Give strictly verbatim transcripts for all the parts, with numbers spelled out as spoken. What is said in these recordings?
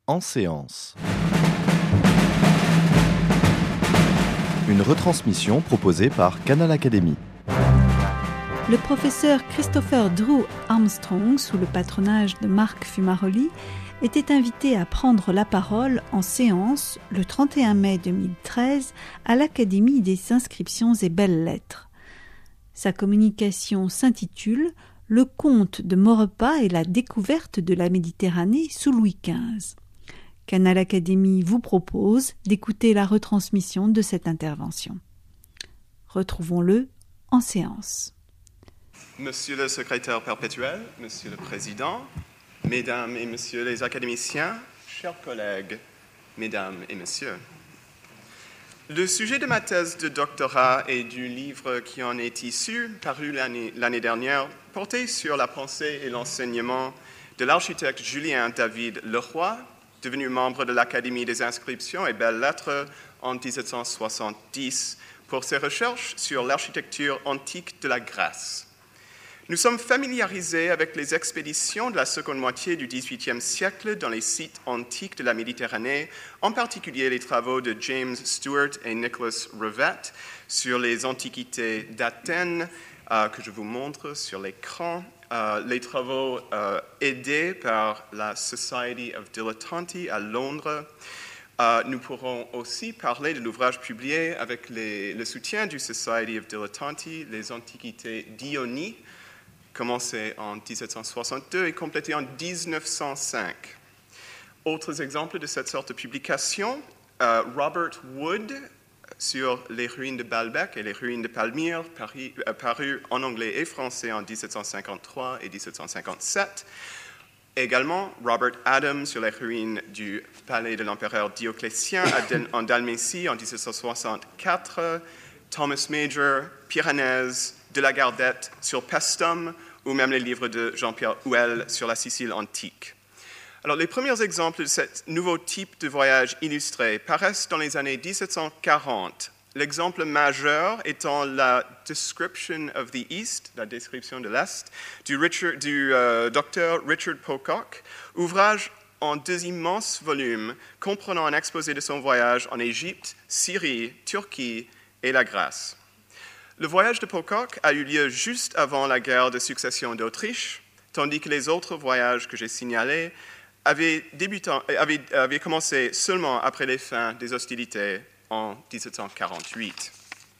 En séance. Une retransmission proposée par Canal Academy. Le professeur Christopher Drew Armstrong, sous le patronage de Marc Fumaroli, était invité à prendre la parole en séance le trente et un mai deux mille treize à l'Académie des inscriptions et belles-lettres. Sa communication s'intitule « Le conte de Maurepas et la découverte de la Méditerranée sous Louis quinze ». Canal Academy vous propose d'écouter la retransmission de cette intervention. Retrouvons-le en séance. Monsieur le secrétaire perpétuel, Monsieur le Président, Mesdames et Messieurs les académiciens, chers collègues, Mesdames et Messieurs. Le sujet de ma thèse de doctorat et du livre qui en est issu, paru l'année, l'année dernière, portait sur la pensée et l'enseignement de l'architecte Julien David Leroy, devenu membre de l'Académie des inscriptions et belles-lettres en dix-sept cent soixante-dix pour ses recherches sur l'architecture antique de la Grèce. Nous sommes familiarisés avec les expéditions de la seconde moitié du dix-huitième siècle dans les sites antiques de la Méditerranée, en particulier les travaux de James Stewart et Nicholas Rivett sur les antiquités d'Athènes, euh, que je vous montre sur l'écran. Euh, les travaux euh, aidés par la Society of Dilettanti à Londres. Euh, nous pourrons aussi parler de l'ouvrage publié avec les, le soutien du Society of Dilettanti, les Antiquités d'Ionie, commencé en dix-sept cent soixante-deux et complété en dix-neuf cent cinq. Autres exemples de cette sorte de publication, euh, Robert Wood, sur les ruines de Baalbek et les ruines de Palmyre, paru, euh, paru en anglais et français en dix-sept cent cinquante-trois et dix-sept cent cinquante-sept. Également, Robert Adams sur les ruines du palais de l'empereur Dioclétien en Dalmatie en dix-sept cent soixante-quatre, Thomas Major, Piranèse, de la Gardette sur Paestum, ou même les livres de Jean-Pierre Houel sur la Sicile antique. Alors, les premiers exemples de ce nouveau type de voyage illustré paraissent dans les années dix-sept cent quarante. L'exemple majeur étant la Description of the East, la description de l'Est, du, Richard, du euh, docteur Richard Pocock, ouvrage en deux immenses volumes comprenant un exposé de son voyage en Égypte, Syrie, Turquie et la Grèce. Le voyage de Pocock a eu lieu juste avant la guerre de succession d'Autriche, tandis que les autres voyages que j'ai signalés avaient, débutant, avaient, avaient commencé seulement après les fins des hostilités en dix-sept cent quarante-huit.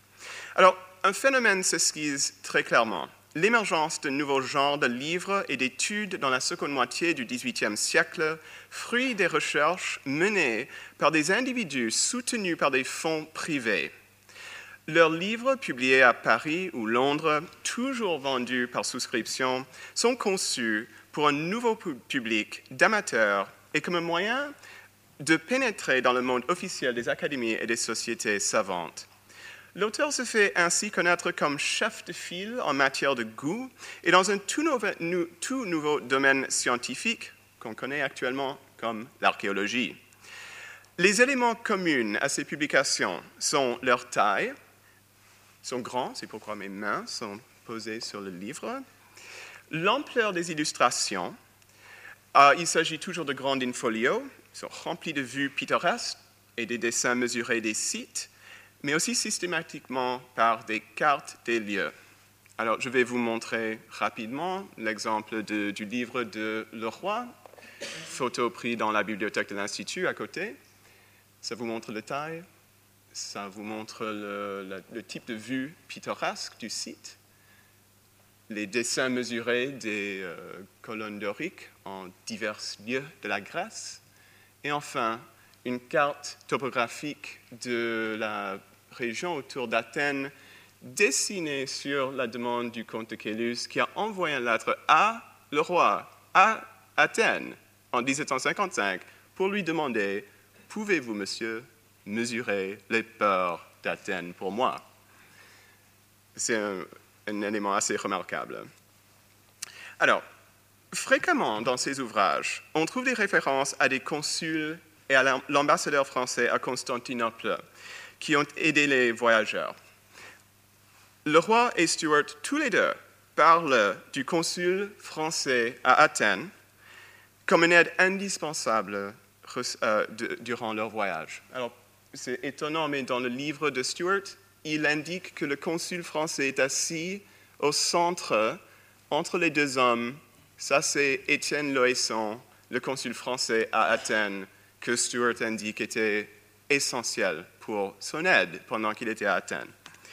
Alors, un phénomène s'esquisse très clairement. L'émergence d'un nouveau genre de livres et d'études dans la seconde moitié du dix-huitième siècle, fruit des recherches menées par des individus soutenus par des fonds privés. Leurs livres, publiés à Paris ou Londres, toujours vendus par souscription, sont conçus pour un nouveau public d'amateurs et comme un moyen de pénétrer dans le monde officiel des académies et des sociétés savantes. L'auteur se fait ainsi connaître comme chef de file en matière de goût et dans un tout nouveau, tout nouveau domaine scientifique qu'on connaît actuellement comme l'archéologie. Les éléments communs à ces publications sont leur taille, sont grands, c'est pourquoi mes mains sont posées sur le livre, l'ampleur des illustrations, euh, il s'agit toujours de grands in-folio, ils sont remplis de vues pittoresques et des dessins mesurés des sites, mais aussi systématiquement par des cartes des lieux. Alors, je vais vous montrer rapidement l'exemple de, du livre de Leroy, photo prise dans la bibliothèque de l'Institut à côté. Ça vous montre la taille, ça vous montre le, le, le type de vue pittoresque du site, les dessins mesurés des euh, colonnes doriques en divers lieux de la Grèce, et enfin, une carte topographique de la région autour d'Athènes, dessinée sur la demande du comte de Caylus, qui a envoyé une lettre à Leroy, à Athènes, en dix-sept cent cinquante-cinq, pour lui demander « Pouvez-vous, monsieur, mesurer les peurs d'Athènes pour moi ?» C'est un, un élément assez remarquable. Alors, fréquemment dans ces ouvrages, on trouve des références à des consuls et à l'ambassadeur français à Constantinople qui ont aidé les voyageurs. Leroy et Stewart, tous les deux, parlent du consul français à Athènes comme une aide indispensable euh, de, durant leur voyage. Alors, c'est étonnant, mais dans le livre de Stuart, il indique que le consul français est assis au centre, entre les deux hommes. Ça, c'est Étienne Loesson, le consul français à Athènes, que Stuart indique était essentiel pour son aide pendant qu'il était à Athènes.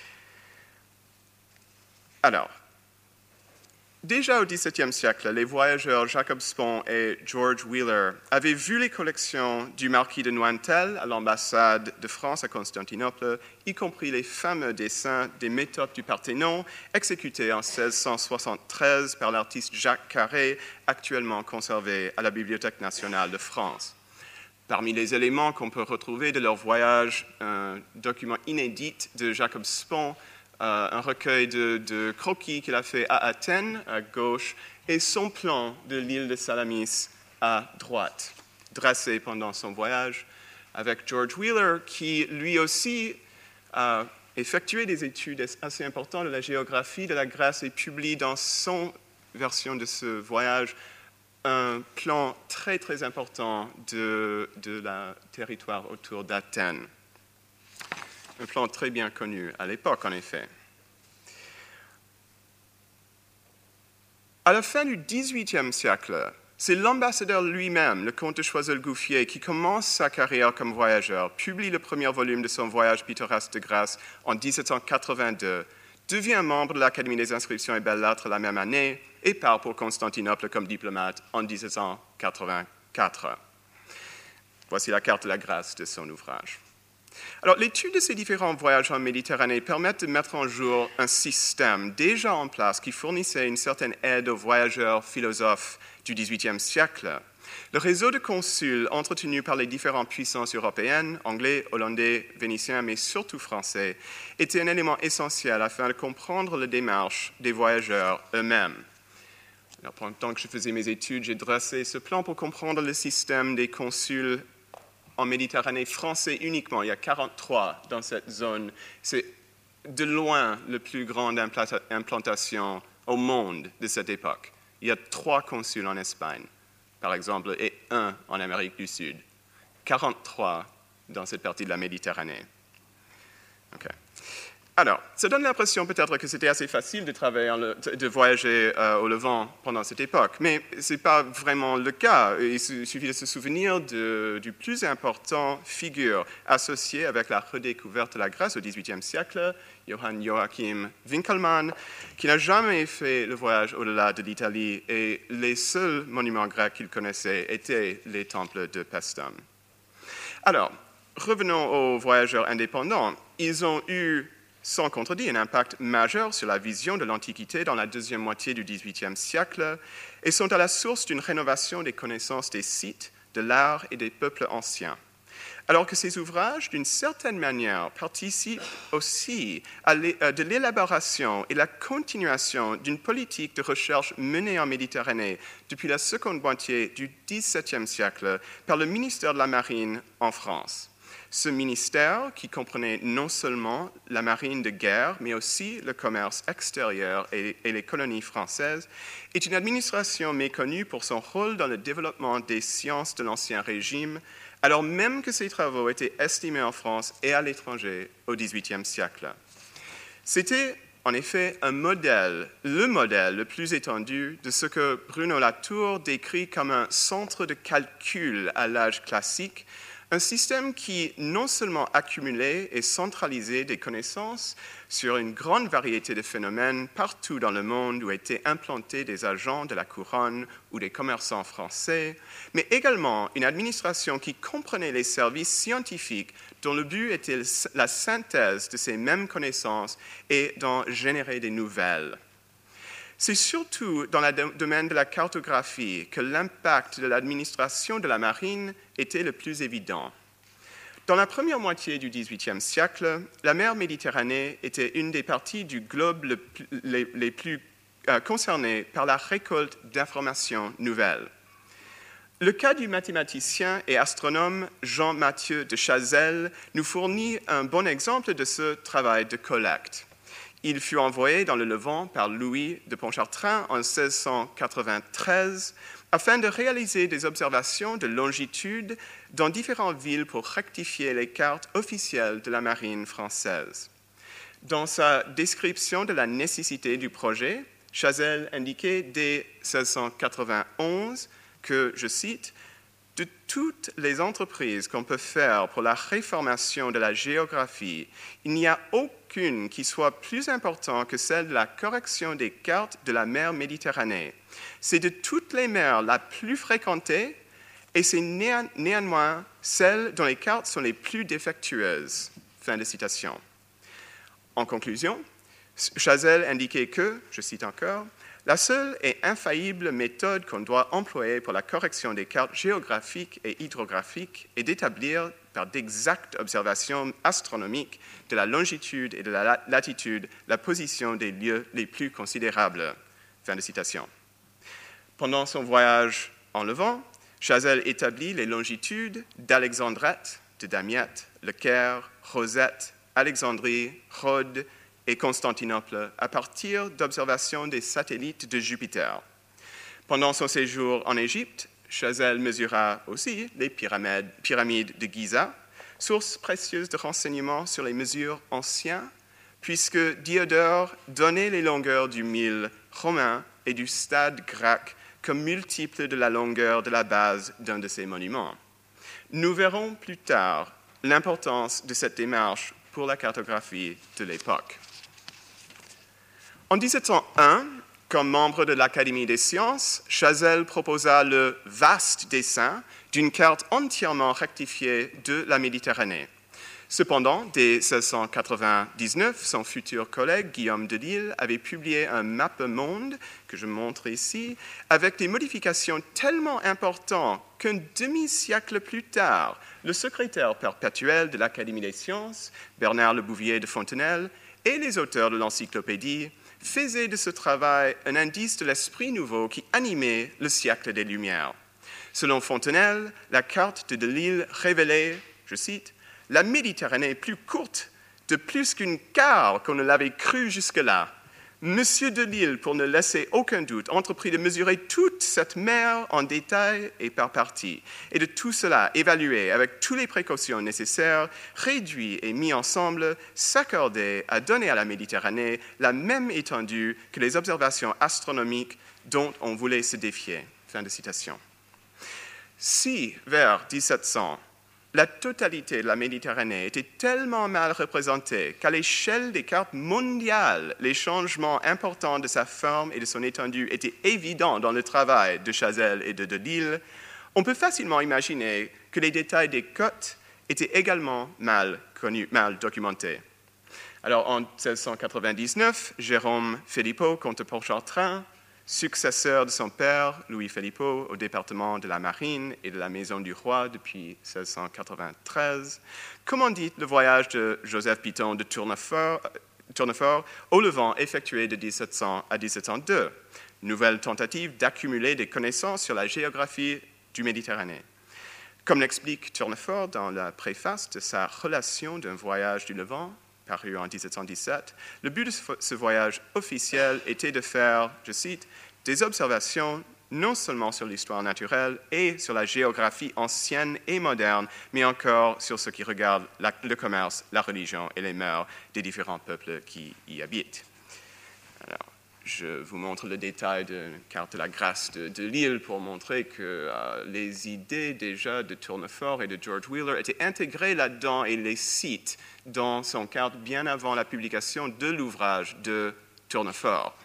Alors, déjà au dix-septième siècle, les voyageurs Jacob Spon et George Wheeler avaient vu les collections du marquis de Nointel à l'ambassade de France à Constantinople, y compris les fameux dessins des métopes du Parthénon, exécutés en seize cent soixante-treize par l'artiste Jacques Carré, actuellement conservés à la Bibliothèque nationale de France. Parmi les éléments qu'on peut retrouver de leur voyage, un document inédit de Jacob Spon, euh, un recueil de, de croquis qu'il a fait à Athènes, à gauche, et son plan de l'île de Salamis à droite, dressé pendant son voyage, avec George Wheeler, qui lui aussi a effectué des études assez importantes de la géographie de la Grèce et publie dans son version de ce voyage un plan très, très important de, de la territoire autour d'Athènes. Un plan très bien connu à l'époque, en effet. À la fin du dix-huitième siècle, c'est l'ambassadeur lui-même, le comte de Choiseul-Gouffier, qui commence sa carrière comme voyageur, publie le premier volume de son voyage pittoresque de Grèce en dix-sept cent quatre-vingt-deux, devient membre de l'Académie des inscriptions et belles-lettres la même année et part pour Constantinople comme diplomate en dix-sept cent quatre-vingt-quatre. Voici la carte de la Grèce de son ouvrage. Alors, l'étude de ces différents voyages en Méditerranée permet de mettre en jour un système déjà en place qui fournissait une certaine aide aux voyageurs philosophes du dix-huitième siècle. Le réseau de consuls entretenu par les différentes puissances européennes, anglais, hollandais, vénitiens, mais surtout français, était un élément essentiel afin de comprendre la démarche des voyageurs eux-mêmes. Alors, pendant le temps que je faisais mes études, j'ai dressé ce plan pour comprendre le système des consuls en Méditerranée français uniquement. Il y a quarante-trois dans cette zone. C'est de loin la plus grande implantation au monde de cette époque. Il y a trois consuls en Espagne, par exemple, et un en Amérique du Sud. quarante-trois dans cette partie de la Méditerranée. Okay. Alors, ça donne l'impression peut-être que c'était assez facile de, travailler en le, de voyager euh, au Levant pendant cette époque, mais ce n'est pas vraiment le cas. Il suffit de se souvenir de, du plus important figure associée avec la redécouverte de la Grèce au dix-huitième siècle, Johann Joachim Winckelmann, qui n'a jamais fait le voyage au-delà de l'Italie, et les seuls monuments grecs qu'il connaissait étaient les temples de Paestum. Alors, revenons aux voyageurs indépendants. Ils ont eu sans contredit, un impact majeur sur la vision de l'Antiquité dans la deuxième moitié du dix-huitième siècle et sont à la source d'une rénovation des connaissances des sites, de l'art et des peuples anciens. Alors que ces ouvrages, d'une certaine manière, participent aussi à de l'élaboration et la continuation d'une politique de recherche menée en Méditerranée depuis la seconde moitié du dix-septième siècle par le ministère de la Marine en France. Ce ministère, qui comprenait non seulement la marine de guerre, mais aussi le commerce extérieur et, et les colonies françaises, est une administration méconnue pour son rôle dans le développement des sciences de l'Ancien Régime, alors même que ses travaux étaient estimés en France et à l'étranger au dix-huitième siècle. C'était en effet un modèle, le modèle le plus étendu de ce que Bruno Latour décrit comme un centre de calcul à l'âge classique, un système qui non seulement accumulait et centralisait des connaissances sur une grande variété de phénomènes partout dans le monde où étaient implantés des agents de la couronne ou des commerçants français, mais également une administration qui comprenait les services scientifiques dont le but était la synthèse de ces mêmes connaissances et d'en générer des nouvelles. C'est surtout dans le domaine de la cartographie que l'impact de l'administration de la marine était le plus évident. Dans la première moitié du dix-huitième siècle, la mer Méditerranée était une des parties du globe le plus, les, les plus euh, concernées par la récolte d'informations nouvelles. Le cas du mathématicien et astronome Jean-Mathieu de Chazelles nous fournit un bon exemple de ce travail de collecte. Il fut envoyé dans le Levant par Louis de Pontchartrain en seize cent quatre-vingt-treize afin de réaliser des observations de longitude dans différentes villes pour rectifier les cartes officielles de la marine française. Dans sa description de la nécessité du projet, Chazelle indiquait dès seize cent quatre-vingt-onze que, je cite, « De toutes les entreprises qu'on peut faire pour la réformation de la géographie, il n'y a aucune qui soit plus importante que celle de la correction des cartes de la mer Méditerranée. C'est de toutes les mers la plus fréquentée et c'est néan- néanmoins celle dont les cartes sont les plus défectueuses. » Fin de citation. En conclusion, Chazelle indiquait que, je cite encore, « La seule et infaillible méthode qu'on doit employer pour la correction des cartes géographiques et hydrographiques est d'établir par d'exactes observations astronomiques de la longitude et de la latitude la position des lieux les plus considérables. » Fin de citation. Pendant son voyage en Levant, Chazelle établit les longitudes d'Alexandrette, de Damiette, Le Caire, Rosette, Alexandrie, Rhodes et Constantinople à partir d'observations des satellites de Jupiter. Pendant son séjour en Égypte, Chazelle mesura aussi les pyramides, pyramides de Giza, source précieuse de renseignements sur les mesures anciennes, puisque Diodore donnait les longueurs du mille romain et du stade grec comme multiples de la longueur de la base d'un de ces monuments. Nous verrons plus tard l'importance de cette démarche pour la cartographie de l'époque. En dix-sept cent un, comme membre de l'Académie des sciences, Chazelle proposa le vaste dessin d'une carte entièrement rectifiée de la Méditerranée. Cependant, dès seize cent quatre-vingt-dix-neuf, son futur collègue Guillaume de Lille avait publié un mappemonde, que je montre ici, avec des modifications tellement importantes qu'un demi-siècle plus tard, le secrétaire perpétuel de l'Académie des sciences, Bernard Le Bouvier de Fontenelle, et les auteurs de l'encyclopédie faisaient de ce travail un indice de l'esprit nouveau qui animait le siècle des Lumières. Selon Fontenelle, la carte de de Lille révélait, je cite, « La Méditerranée plus courte de plus qu'une quart qu'on ne l'avait cru jusque-là. Monsieur de Lille, pour ne laisser aucun doute, entreprit de mesurer toute cette mer en détail et par partie, et de tout cela évalué avec toutes les précautions nécessaires, réduit et mis ensemble, s'accordait à donner à la Méditerranée la même étendue que les observations astronomiques dont on voulait se défier. » Fin de citation. Si, vers dix-sept cents, la totalité de la Méditerranée était tellement mal représentée qu'à l'échelle des cartes mondiales, les changements importants de sa forme et de son étendue étaient évidents dans le travail de Chazelle et de de Lille, on peut facilement imaginer que les détails des côtes étaient également mal connus, mal documentés. Alors, en seize cent quatre-vingt-dix-neuf, Jérôme Philippot, comte de Pontchartrain, successeur de son père, Louis Philippot, au département de la Marine et de la Maison du Roi depuis seize cent quatre-vingt-treize, commandite le voyage de Joseph Piton de Tournefort, Tournefort au Levant effectué de dix-sept cents à dix-sept cent deux, nouvelle tentative d'accumuler des connaissances sur la géographie du Méditerranée. Comme l'explique Tournefort dans la préface de sa relation d'un voyage du Levant, paru en dix-sept cent dix-sept, le but de ce voyage officiel était de faire, je cite, « des observations non seulement sur l'histoire naturelle et sur la géographie ancienne et moderne, mais encore sur ce qui regarde la, le commerce, la religion et les mœurs des différents peuples qui y habitent. » Alors, je vous montre le détail de la carte de la Grâce de, de Lille pour montrer que euh, les idées déjà de Tournefort et de George Wheeler étaient intégrées là-dedans et les citent dans son carte bien avant la publication de l'ouvrage de Tournefort.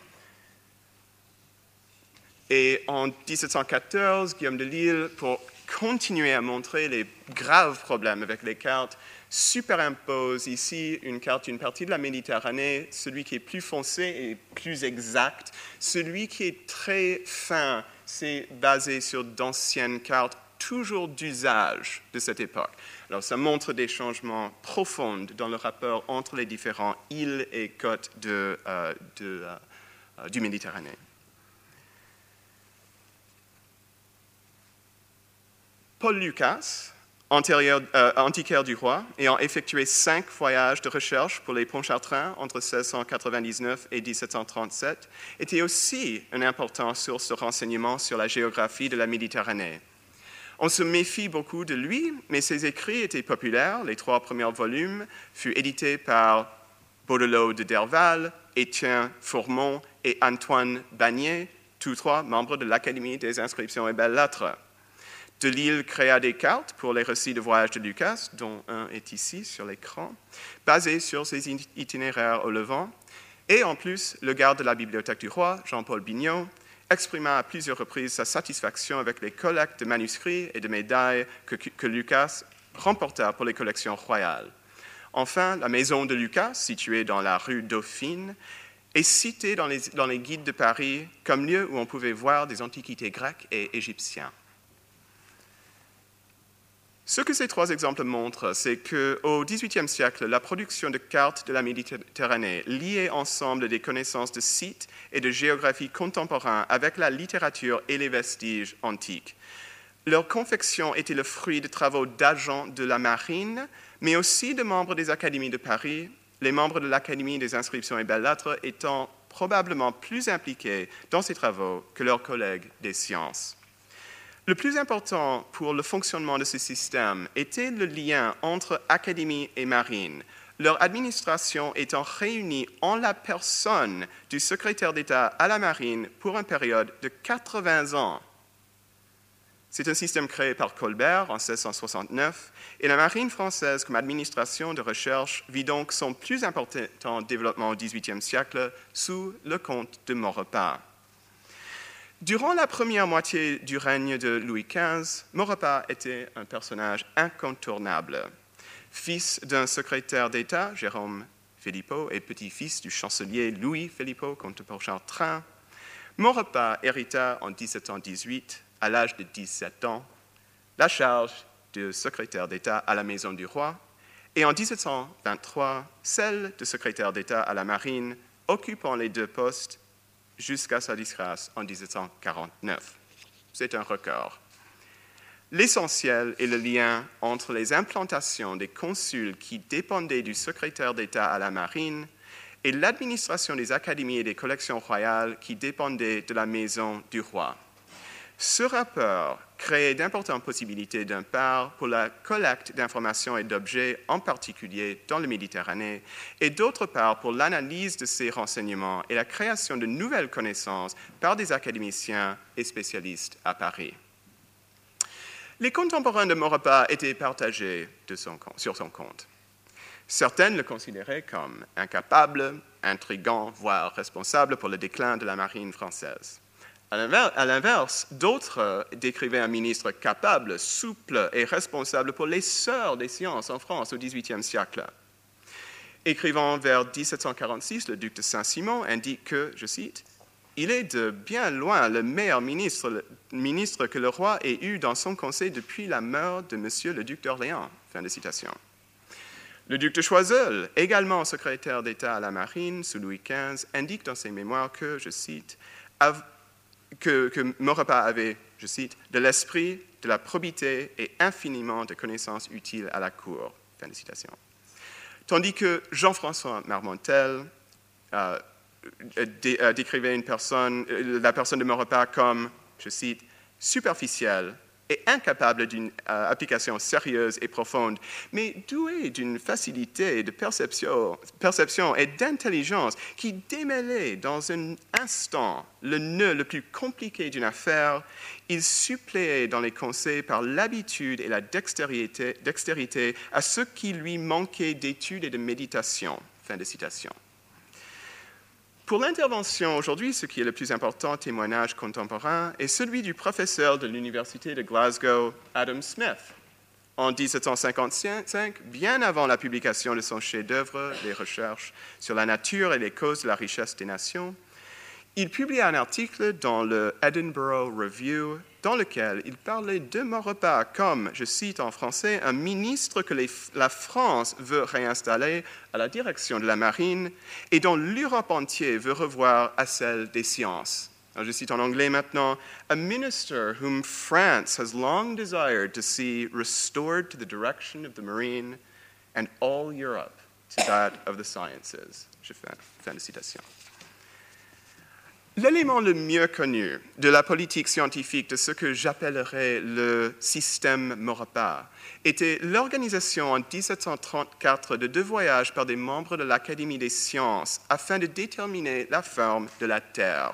Et en dix-sept cent quatorze, Guillaume de Lille, pour continuer à montrer les graves problèmes avec les cartes, superimpose ici une carte d'une partie de la Méditerranée, celui qui est plus foncé et plus exact, celui qui est très fin, c'est basé sur d'anciennes cartes toujours d'usage de cette époque. Alors ça montre des changements profonds dans le rapport entre les différentes îles et côtes de, euh, de, euh, du Méditerranée. Paul Lucas, antérieur, euh, antiquaire du roi, ayant effectué cinq voyages de recherche pour les Pontchartrain entre seize cent quatre-vingt-dix-neuf et dix-sept cent trente-sept, était aussi une importante source de renseignements sur la géographie de la Méditerranée. On se méfie beaucoup de lui, mais ses écrits étaient populaires. Les trois premiers volumes furent édités par Baudelot de Derval, Étienne Fourmont et Antoine Bagnier, tous trois membres de l'Académie des inscriptions et belles-lettres. Delisle créa des cartes pour les récits de voyage de Lucas, dont un est ici sur l'écran, basés sur ses itinéraires au Levant. Et en plus, le garde de la bibliothèque du roi, Jean-Paul Bignot, exprima à plusieurs reprises sa satisfaction avec les collectes de manuscrits et de médailles que, que Lucas remporta pour les collections royales. Enfin, la maison de Lucas, située dans la rue Dauphine, est citée dans les, dans les guides de Paris comme lieu où on pouvait voir des antiquités grecques et égyptiennes. Ce que ces trois exemples montrent, c'est qu'au dix-huitième siècle, la production de cartes de la Méditerranée liait ensemble des connaissances de sites et de géographie contemporains avec la littérature et les vestiges antiques. Leur confection était le fruit de travaux d'agents de la marine, mais aussi de membres des académies de Paris, les membres de l'Académie des inscriptions et belles-lettres étant probablement plus impliqués dans ces travaux que leurs collègues des sciences. Le plus important pour le fonctionnement de ce système était le lien entre académie et marine, leur administration étant réunie en la personne du secrétaire d'État à la marine pour une période de quatre-vingts ans. C'est un système créé par Colbert en seize cent soixante-neuf et la marine française comme administration de recherche vit donc son plus important développement au dix-huitième siècle sous le comte de Maurepas. Durant la première moitié du règne de Louis quinze, Maurepas était un personnage incontournable. Fils d'un secrétaire d'État, Jérôme Philippot, et petit-fils du chancelier Louis Philippot, comte de Pontchartrain, Maurepas hérita en dix-sept cent dix-huit, à l'âge de dix-sept ans, la charge de secrétaire d'État à la Maison du Roi et en dix-sept cent vingt-trois, celle de secrétaire d'État à la Marine, occupant les deux postes jusqu'à sa disgrâce en dix-sept cent quarante-neuf. C'est un record. L'essentiel est le lien entre les implantations des consuls qui dépendaient du secrétaire d'État à la Marine et l'administration des académies et des collections royales qui dépendaient de la Maison du Roi. Ce rapport créait d'importantes possibilités d'une part pour la collecte d'informations et d'objets, en particulier dans la Méditerranée, et d'autre part pour l'analyse de ces renseignements et la création de nouvelles connaissances par des académiciens et spécialistes à Paris. Les contemporains de Maurepas étaient partagés de son, sur son compte. Certains le considéraient comme incapable, intrigant, voire responsable pour le déclin de la marine française. À l'inverse, d'autres décrivaient un ministre capable, souple et responsable pour l'essor des sciences en France au dix-huitième siècle. Écrivant vers dix-sept cent quarante-six, le duc de Saint-Simon indique que, je cite, « Il est de bien loin le meilleur ministre, le ministre que le roi ait eu dans son conseil depuis la mort de monsieur le duc d'Orléans. » Fin de citation. Le duc de Choiseul, également secrétaire d'État à la marine sous Louis quinze, indique dans ses mémoires que, je cite, que, que Maurepas avait, je cite, de l'esprit, de la probité et infiniment de connaissances utiles à la cour. Fin de citation. Tandis que Jean-François Marmontel euh, dé, euh, décrivait une personne, euh, la personne de Maurepas comme, je cite, superficielle et incapable d'une euh, application sérieuse et profonde, mais douée d'une facilité de perception, perception et d'intelligence qui démêlait dans un instant le nœud le plus compliqué d'une affaire. Il suppléait dans les conseils par l'habitude et la dextérité, dextérité à ce qui lui manquait d'études et de méditation. Fin de citation. Pour l'intervention aujourd'hui, ce qui est le plus important témoignage contemporain est celui du professeur de l'Université de Glasgow, Adam Smith. En dix-sept cent cinquante-cinq, bien avant la publication de son chef-d'œuvre, Les recherches sur la nature et les causes de la richesse des nations, il publia un article dans le Edinburgh Review dans lequel il parlait de Maurepas comme, je cite en français, un ministre que les, la France veut réinstaller à la direction de la marine et dont l'Europe entière veut revoir à celle des sciences. Alors, je cite en anglais maintenant, a minister whom France has long desired to see restored to the direction of the marine and all Europe to that of the sciences. Je fais fin de citation. L'élément le mieux connu de la politique scientifique de ce que j'appellerais le système Maurepas était l'organisation en dix-sept cent trente-quatre de deux voyages par des membres de l'Académie des sciences afin de déterminer la forme de la Terre.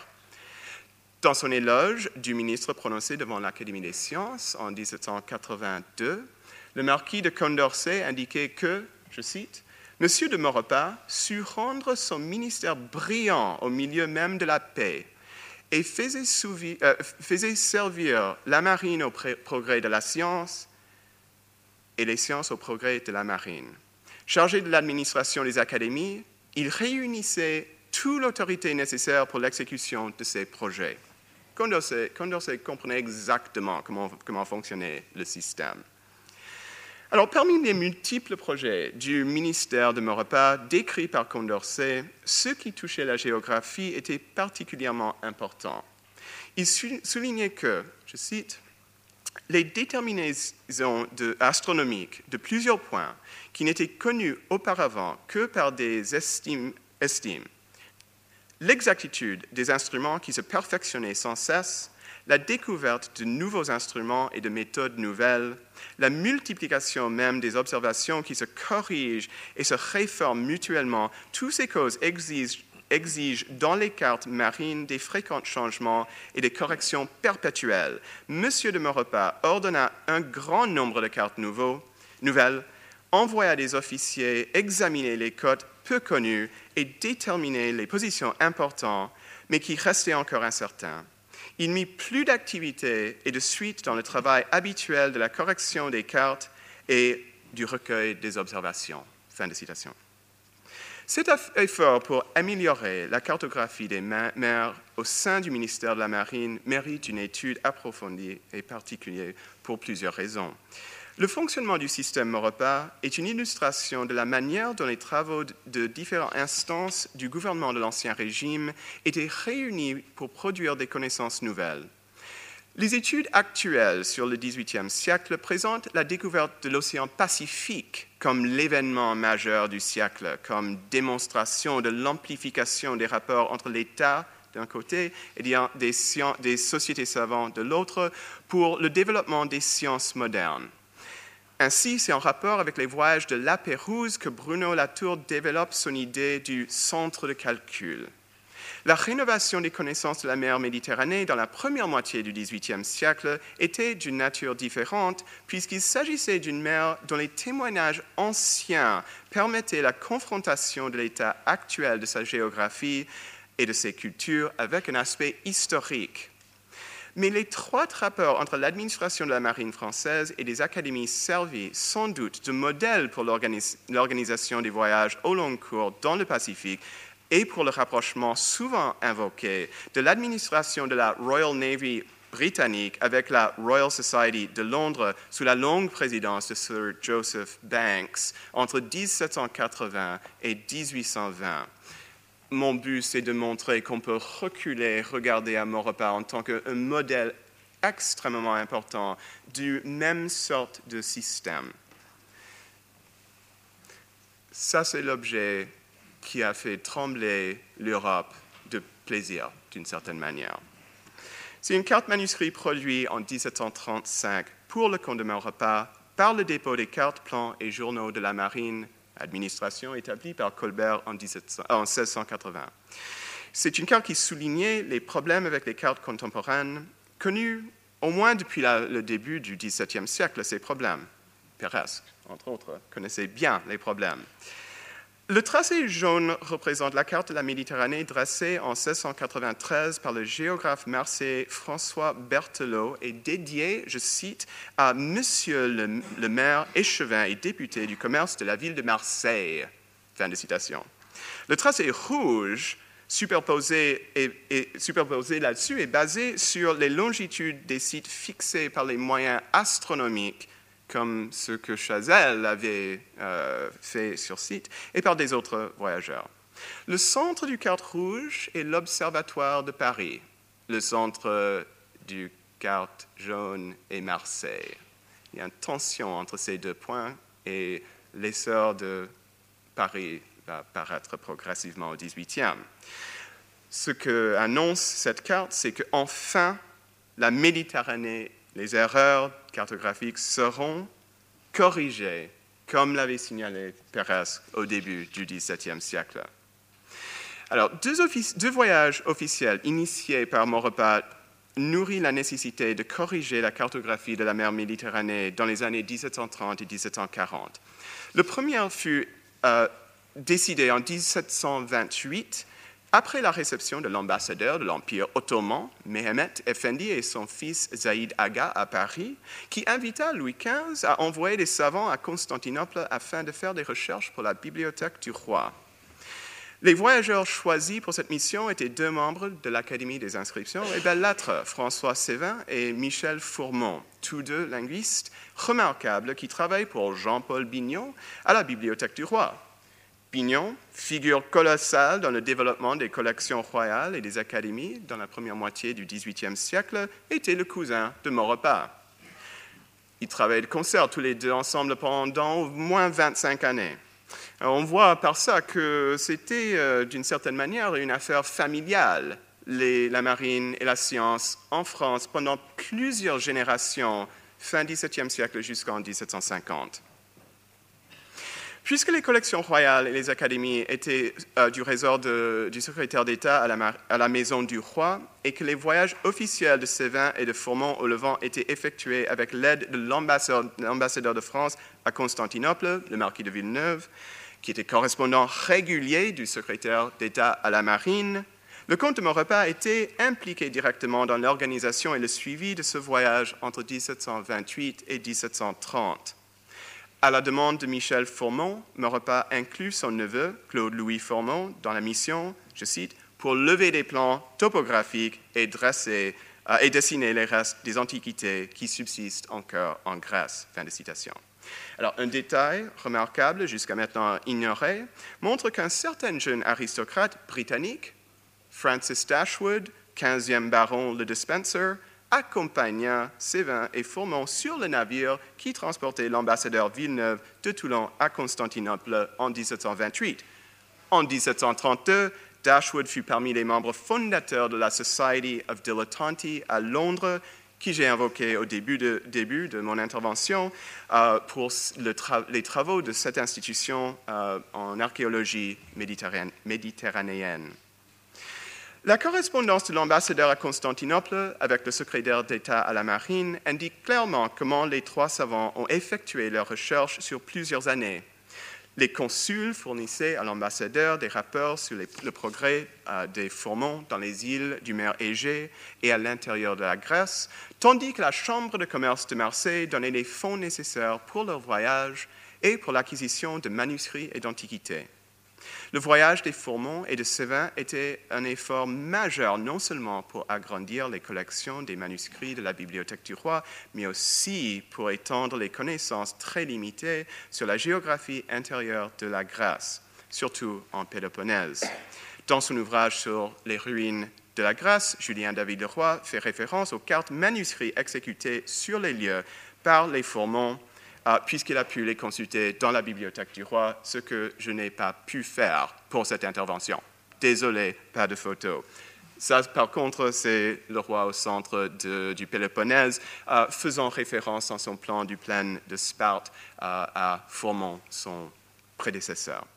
Dans son éloge du ministre prononcé devant l'Académie des sciences en dix-sept cent quatre-vingt-deux, le marquis de Condorcet indiquait que, je cite, « Monsieur de Maurepas sut rendre son ministère brillant au milieu même de la paix et faisait, souvi, euh, faisait servir la marine au progrès de la science et les sciences au progrès de la marine. Chargé de l'administration des académies, il réunissait toute l'autorité nécessaire pour l'exécution de ses projets. » Condorcet, Condorcet comprenait exactement comment, comment fonctionnait le système. Alors, parmi les multiples projets du ministère de Maurepas décrits par Condorcet, ceux qui touchaient la géographie étaient particulièrement importants. Il soulignait que, je cite, « les déterminaisons de, astronomiques de plusieurs points qui n'étaient connus auparavant que par des estimes, estimes l'exactitude des instruments qui se perfectionnaient sans cesse, la découverte de nouveaux instruments et de méthodes nouvelles, la multiplication même des observations qui se corrigent et se réforment mutuellement, toutes ces causes exigent, exigent dans les cartes marines des fréquents changements et des corrections perpétuelles. Monsieur de Maurepas ordonna un grand nombre de cartes nouveaux, nouvelles, envoya des officiers examiner les côtes peu connues et déterminer les positions importantes, mais qui restaient encore incertaines. Il mit plus d'activité et de suite dans le travail habituel de la correction des cartes et du recueil des observations. Fin de citation. Cet effort pour améliorer la cartographie des mers au sein du ministère de la Marine mérite une étude approfondie et particulière pour plusieurs raisons. Le fonctionnement du système Maurepas est une illustration de la manière dont les travaux de différentes instances du gouvernement de l'Ancien Régime étaient réunis pour produire des connaissances nouvelles. Les études actuelles sur le dix-huitième siècle présentent la découverte de l'océan Pacifique comme l'événement majeur du siècle, comme démonstration de l'amplification des rapports entre l'État d'un côté et des, sciences, des sociétés savantes de l'autre pour le développement des sciences modernes. Ainsi, c'est en rapport avec les voyages de La Pérouse que Bruno Latour développe son idée du centre de calcul. La rénovation des connaissances de la mer Méditerranée dans la première moitié du dix-huitième siècle était d'une nature différente puisqu'il s'agissait d'une mer dont les témoignages anciens permettaient la confrontation de l'état actuel de sa géographie et de ses cultures avec un aspect historique. Mais l'étroit rapport entre l'administration de la marine française et des académies servit sans doute de modèle pour l'organis- l'organisation des voyages au long cours dans le Pacifique et pour le rapprochement souvent invoqué de l'administration de la Royal Navy britannique avec la Royal Society de Londres sous la longue présidence de Sir Joseph Banks entre dix-sept cent quatre-vingts et dix-huit cent vingt. Mon but, c'est de montrer qu'on peut reculer, regarder à Maurepas en tant qu'un modèle extrêmement important du même sorte de système. Ça, c'est l'objet qui a fait trembler l'Europe de plaisir, d'une certaine manière. C'est une carte manuscrite produite en dix-sept cent trente-cinq pour le compte de Maurepas par le dépôt des cartes, plans et journaux de la marine, administration établie par Colbert en, en seize cent quatre-vingts. C'est une carte qui soulignait les problèmes avec les cartes contemporaines, connues au moins depuis la, le début du dix-septième siècle, ces problèmes. Peiresc, entre autres, connaissait bien les problèmes. Le tracé jaune représente la carte de la Méditerranée dressée en seize cent quatre-vingt-treize par le géographe marseillais François Berthelot et dédié, je cite, à Monsieur le, le maire échevin et député du commerce de la ville de Marseille. Fin de citation. Le tracé rouge superposé, et, et, superposé là-dessus est basé sur les longitudes des sites fixés par les moyens astronomiques comme ce que Chazelle avait euh, fait sur site, et par des autres voyageurs. Le centre du carte rouge est l'Observatoire de Paris. le centre du carte jaune est Marseille. Il y a une tension entre ces deux points et l'essor de Paris va apparaître progressivement au dix-huitième. Ce qu'annonce cette carte, c'est qu'enfin, la Méditerranée, les erreurs cartographiques seront corrigées, comme l'avait signalé Pérez au début du dix-septième siècle. Alors, deux, offic- deux voyages officiels initiés par Maurepas nourrit la nécessité de corriger la cartographie de la mer Méditerranée dans les années dix-sept cent trente et dix-sept cent quarante. Le premier fut euh, décidé en dix-sept cent vingt-huit, après la réception de l'ambassadeur de l'Empire ottoman, Mehmet Efendi, et son fils Zaïd Aga à Paris, qui invita Louis quinze à envoyer des savants à Constantinople afin de faire des recherches pour la bibliothèque du roi. Les voyageurs choisis pour cette mission étaient deux membres de l'Académie des inscriptions et belles-lettres, François Sévin et Michel Fourmont, tous deux linguistes remarquables qui travaillent pour Jean-Paul Bignon à la Bibliothèque du Roi. Bignon, figure colossale dans le développement des collections royales et des académies dans la première moitié du dix-huitième siècle, était le cousin de Maurepas. Ils travaillaient de concert tous les deux ensemble pendant au moins vingt-cinq années. Alors, on voit par ça que c'était euh, d'une certaine manière une affaire familiale, les, la marine et la science en France pendant plusieurs générations, fin dix-septième siècle jusqu'en dix-sept cent cinquante. Puisque les collections royales et les académies étaient euh, du ressort de, du secrétaire d'État à la, à la Maison du Roi et que les voyages officiels de Sévin et de Fourmont au Levant étaient effectués avec l'aide de l'ambassadeur, l'ambassadeur de France à Constantinople, le marquis de Villeneuve, qui était correspondant régulier du secrétaire d'État à la Marine, le comte de Maurepas était impliqué directement dans l'organisation et le suivi de ce voyage entre dix-sept cent vingt-huit et dix-sept cent trente. À la demande de Michel Fourmont, Maurepas inclut son neveu, Claude-Louis Fourmont, dans la mission, je cite, « pour lever des plans topographiques et, dresser, euh, et dessiner les restes des antiquités qui subsistent encore en Grèce ». Fin de citation. Alors, un détail remarquable, jusqu'à maintenant ignoré, montre qu'un certain jeune aristocrate britannique, Francis Dashwood, quinzième baron Le Despencer, accompagna Sévin et Fourmont sur le navire qui transportait l'ambassadeur Villeneuve de Toulon à Constantinople en dix-sept cent vingt-huit. En dix-sept cent trente-deux, Dashwood fut parmi les membres fondateurs de la Society of Dilettanti à Londres, qui j'ai invoqué au début de, début de mon intervention euh, pour le tra- les travaux de cette institution euh, en archéologie méditerranéenne. méditerranéenne. La correspondance de l'ambassadeur à Constantinople avec le secrétaire d'État à la Marine indique clairement comment les trois savants ont effectué leurs recherches sur plusieurs années. Les consuls fournissaient à l'ambassadeur des rapports sur les, le progrès euh, des Fourmonts dans les îles du mer Égée et à l'intérieur de la Grèce, tandis que la Chambre de commerce de Marseille donnait les fonds nécessaires pour leur voyage et pour l'acquisition de manuscrits et d'antiquités. Le voyage des Fourmont et de Sévin était un effort majeur non seulement pour agrandir les collections des manuscrits de la Bibliothèque du Roi, mais aussi pour étendre les connaissances très limitées sur la géographie intérieure de la Grèce, surtout en Péloponnèse. Dans son ouvrage sur les ruines de la Grèce, Julien David Leroy fait référence aux cartes manuscrites exécutées sur les lieux par les Fourmont, Uh, puisqu'il a pu les consulter dans la Bibliothèque du Roi, ce que je n'ai pas pu faire pour cette intervention. Désolé, pas de photos. Ça, par contre, c'est le roi au centre de, du Péloponnèse, uh, faisant référence dans son plan du plaine de Sparte uh, à Fourmont, son prédécesseur.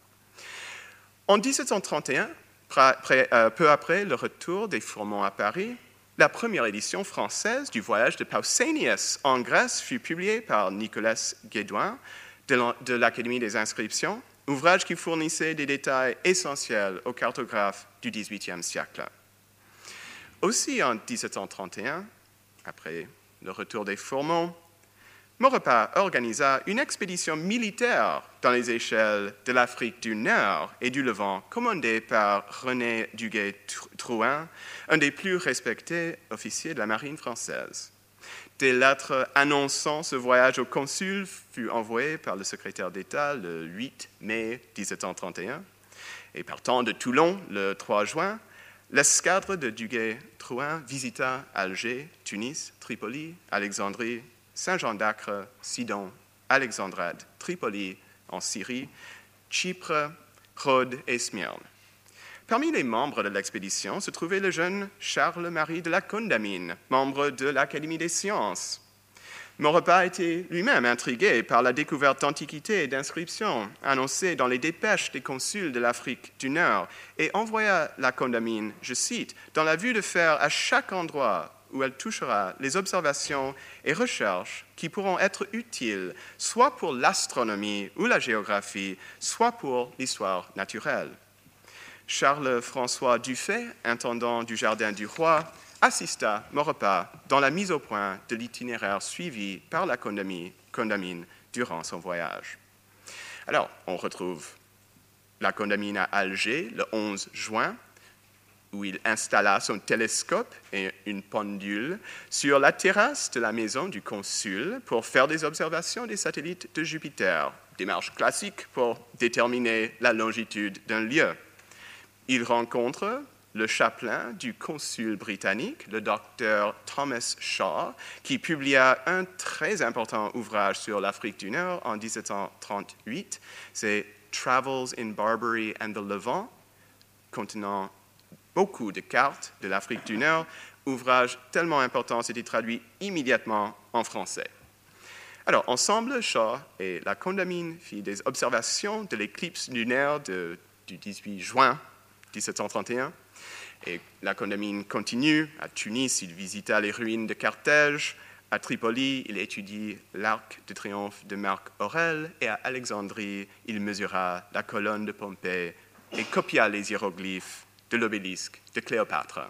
En dix-sept cent trente et un, pré, uh, peu après le retour des Fourmont à Paris, la première édition française du voyage de Pausanias en Grèce fut publiée par Nicolas Guédouin de l'Académie des inscriptions, ouvrage qui fournissait des détails essentiels aux cartographes du dix-huitième siècle. Aussi en dix-sept cent trente et un, après le retour des Fourmont, Maurepas organisa une expédition militaire dans les échelles de l'Afrique du Nord et du Levant, commandée par René Duguay-Trouin, un des plus respectés officiers de la marine française. Des lettres annonçant ce voyage au consul furent envoyées par le secrétaire d'État le huit mai dix-sept cent trente et un. Et partant de Toulon le trois juin, L'escadre de Duguay-Trouin visita Alger, Tunis, Tripoli, Alexandrie, Saint-Jean-d'Acre, Sidon, Alexandrate, Tripoli en Syrie, Chypre, Rhodes et Smyrne. Parmi les membres de l'expédition se trouvait le jeune Charles-Marie de la Condamine, membre de l'Académie des sciences. Maurepas était lui-même intrigué par la découverte d'antiquités et d'inscriptions annoncées dans les dépêches des consuls de l'Afrique du Nord et envoya la Condamine, je cite, « dans la vue de faire à chaque endroit où elle touchera les observations et recherches qui pourront être utiles soit pour l'astronomie ou la géographie, soit pour l'histoire naturelle. » Charles-François Dufay, intendant du Jardin du Roi, assista Maurepas dans la mise au point de l'itinéraire suivi par la Condamine, Condamine durant son voyage. Alors, on retrouve la Condamine à Alger le onze juin, où il installa son télescope et une pendule sur la terrasse de la maison du consul pour faire des observations des satellites de Jupiter, démarche classique pour déterminer la longitude d'un lieu. Il rencontre le chapelain du consul britannique, le docteur Thomas Shaw, qui publia un très important ouvrage sur l'Afrique du Nord en dix-sept cent trente-huit. C'est « Travels in Barbary and the Levant », contenant beaucoup de cartes de l'Afrique du Nord. Ouvrage tellement important, c'était traduit immédiatement en français. Alors, ensemble, Shaw et la Condamine firent des observations de l'éclipse lunaire de, du dix-huit juin dix-sept cent trente et un. Et la Condamine continue. À Tunis, il visita les ruines de Carthage. À Tripoli, il étudie l'arc de triomphe de Marc Aurèle. Et à Alexandrie, il mesura la colonne de Pompée et copia les hiéroglyphes de l'obélisque de Cléopâtre.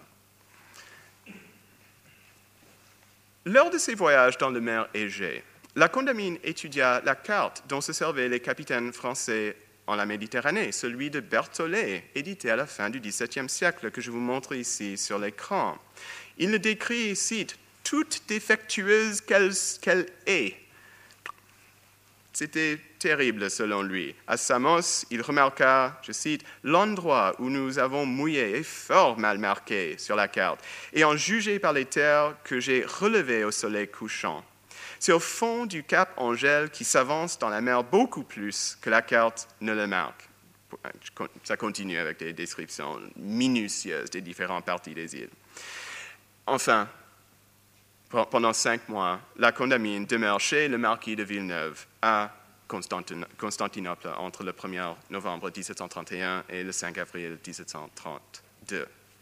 Lors de ses voyages dans la mer Égée, la Condamine étudia la carte dont se servaient les capitaines français en la Méditerranée, celui de Berthollet, édité à la fin du dix-septième siècle, que je vous montre ici sur l'écran. Il le décrit, cite, « toute défectueuse qu'elle, qu'elle est ». C'était terrible selon lui. À Samos, il remarqua, je cite, « l'endroit où nous avons mouillé est fort mal marqué sur la carte, et en jugé par les terres que j'ai relevées au soleil couchant. C'est au fond du cap Angèle qui s'avance dans la mer beaucoup plus que la carte ne le marque. » Ça continue avec des descriptions minutieuses des différentes parties des îles. Enfin, pendant cinq mois, la Condamine demeure chez le marquis de Villeneuve à Constantinople entre le premier novembre dix-sept cent trente et un et le cinq avril dix-sept cent trente-deux.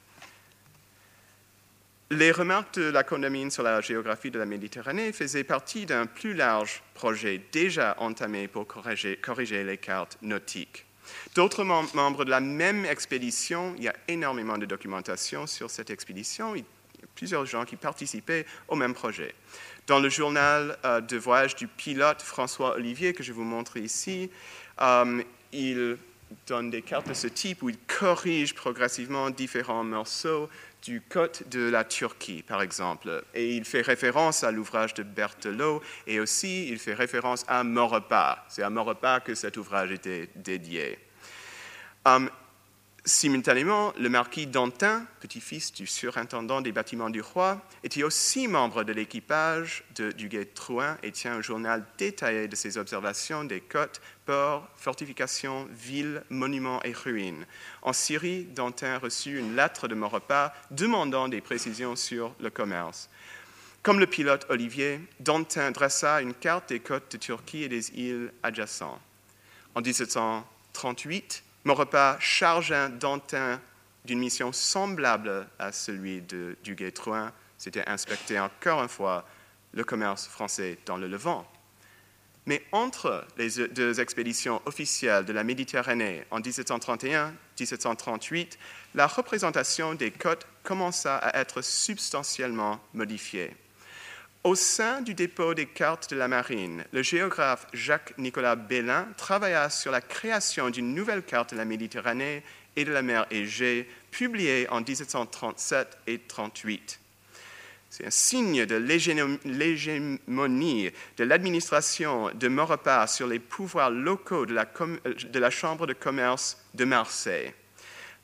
Les remarques de la Condamine sur la géographie de la Méditerranée faisaient partie d'un plus large projet déjà entamé pour corriger, corriger les cartes nautiques. D'autres mem- membres de la même expédition, il y a énormément de documentation sur cette expédition, il y a plusieurs gens qui participaient au même projet. Dans le journal euh, de voyage du pilote François Olivier, que je vous montre ici, euh, il donne des cartes de ce type où il corrige progressivement différents morceaux du côte de la Turquie, par exemple. Et il fait référence à l'ouvrage de Berthelot et aussi il fait référence à Maurepas. C'est à Maurepas que cet ouvrage était dédié. Um, simultanément, le marquis d'Antin, petit-fils du surintendant des bâtiments du roi, était aussi membre de l'équipage de Duguay-Trouin et tient un journal détaillé de ses observations des côtes, ports, fortifications, villes, monuments et ruines. En Syrie, Dantin reçut une lettre de Maurepas demandant des précisions sur le commerce. Comme le pilote Olivier, Dantin dressa une carte des côtes de Turquie et des îles adjacentes. En dix-sept cent trente-huit, Maurepas chargea Dantin d'une mission semblable à celui de Duguay-Trouin, c'était inspecter encore une fois le commerce français dans le Levant. Mais entre les deux expéditions officielles de la Méditerranée en dix-sept cent trente et un dix-sept cent trente-huit, la représentation des côtes commença à être substantiellement modifiée. Au sein du dépôt des cartes de la marine, le géographe Jacques-Nicolas Bellin travailla sur la création d'une nouvelle carte de la Méditerranée et de la mer Égée, publiée en dix-sept cent trente-sept et trente-huit. C'est un signe de l'hégémonie de l'administration de Maurepas sur les pouvoirs locaux de la, com- de la Chambre de commerce de Marseille.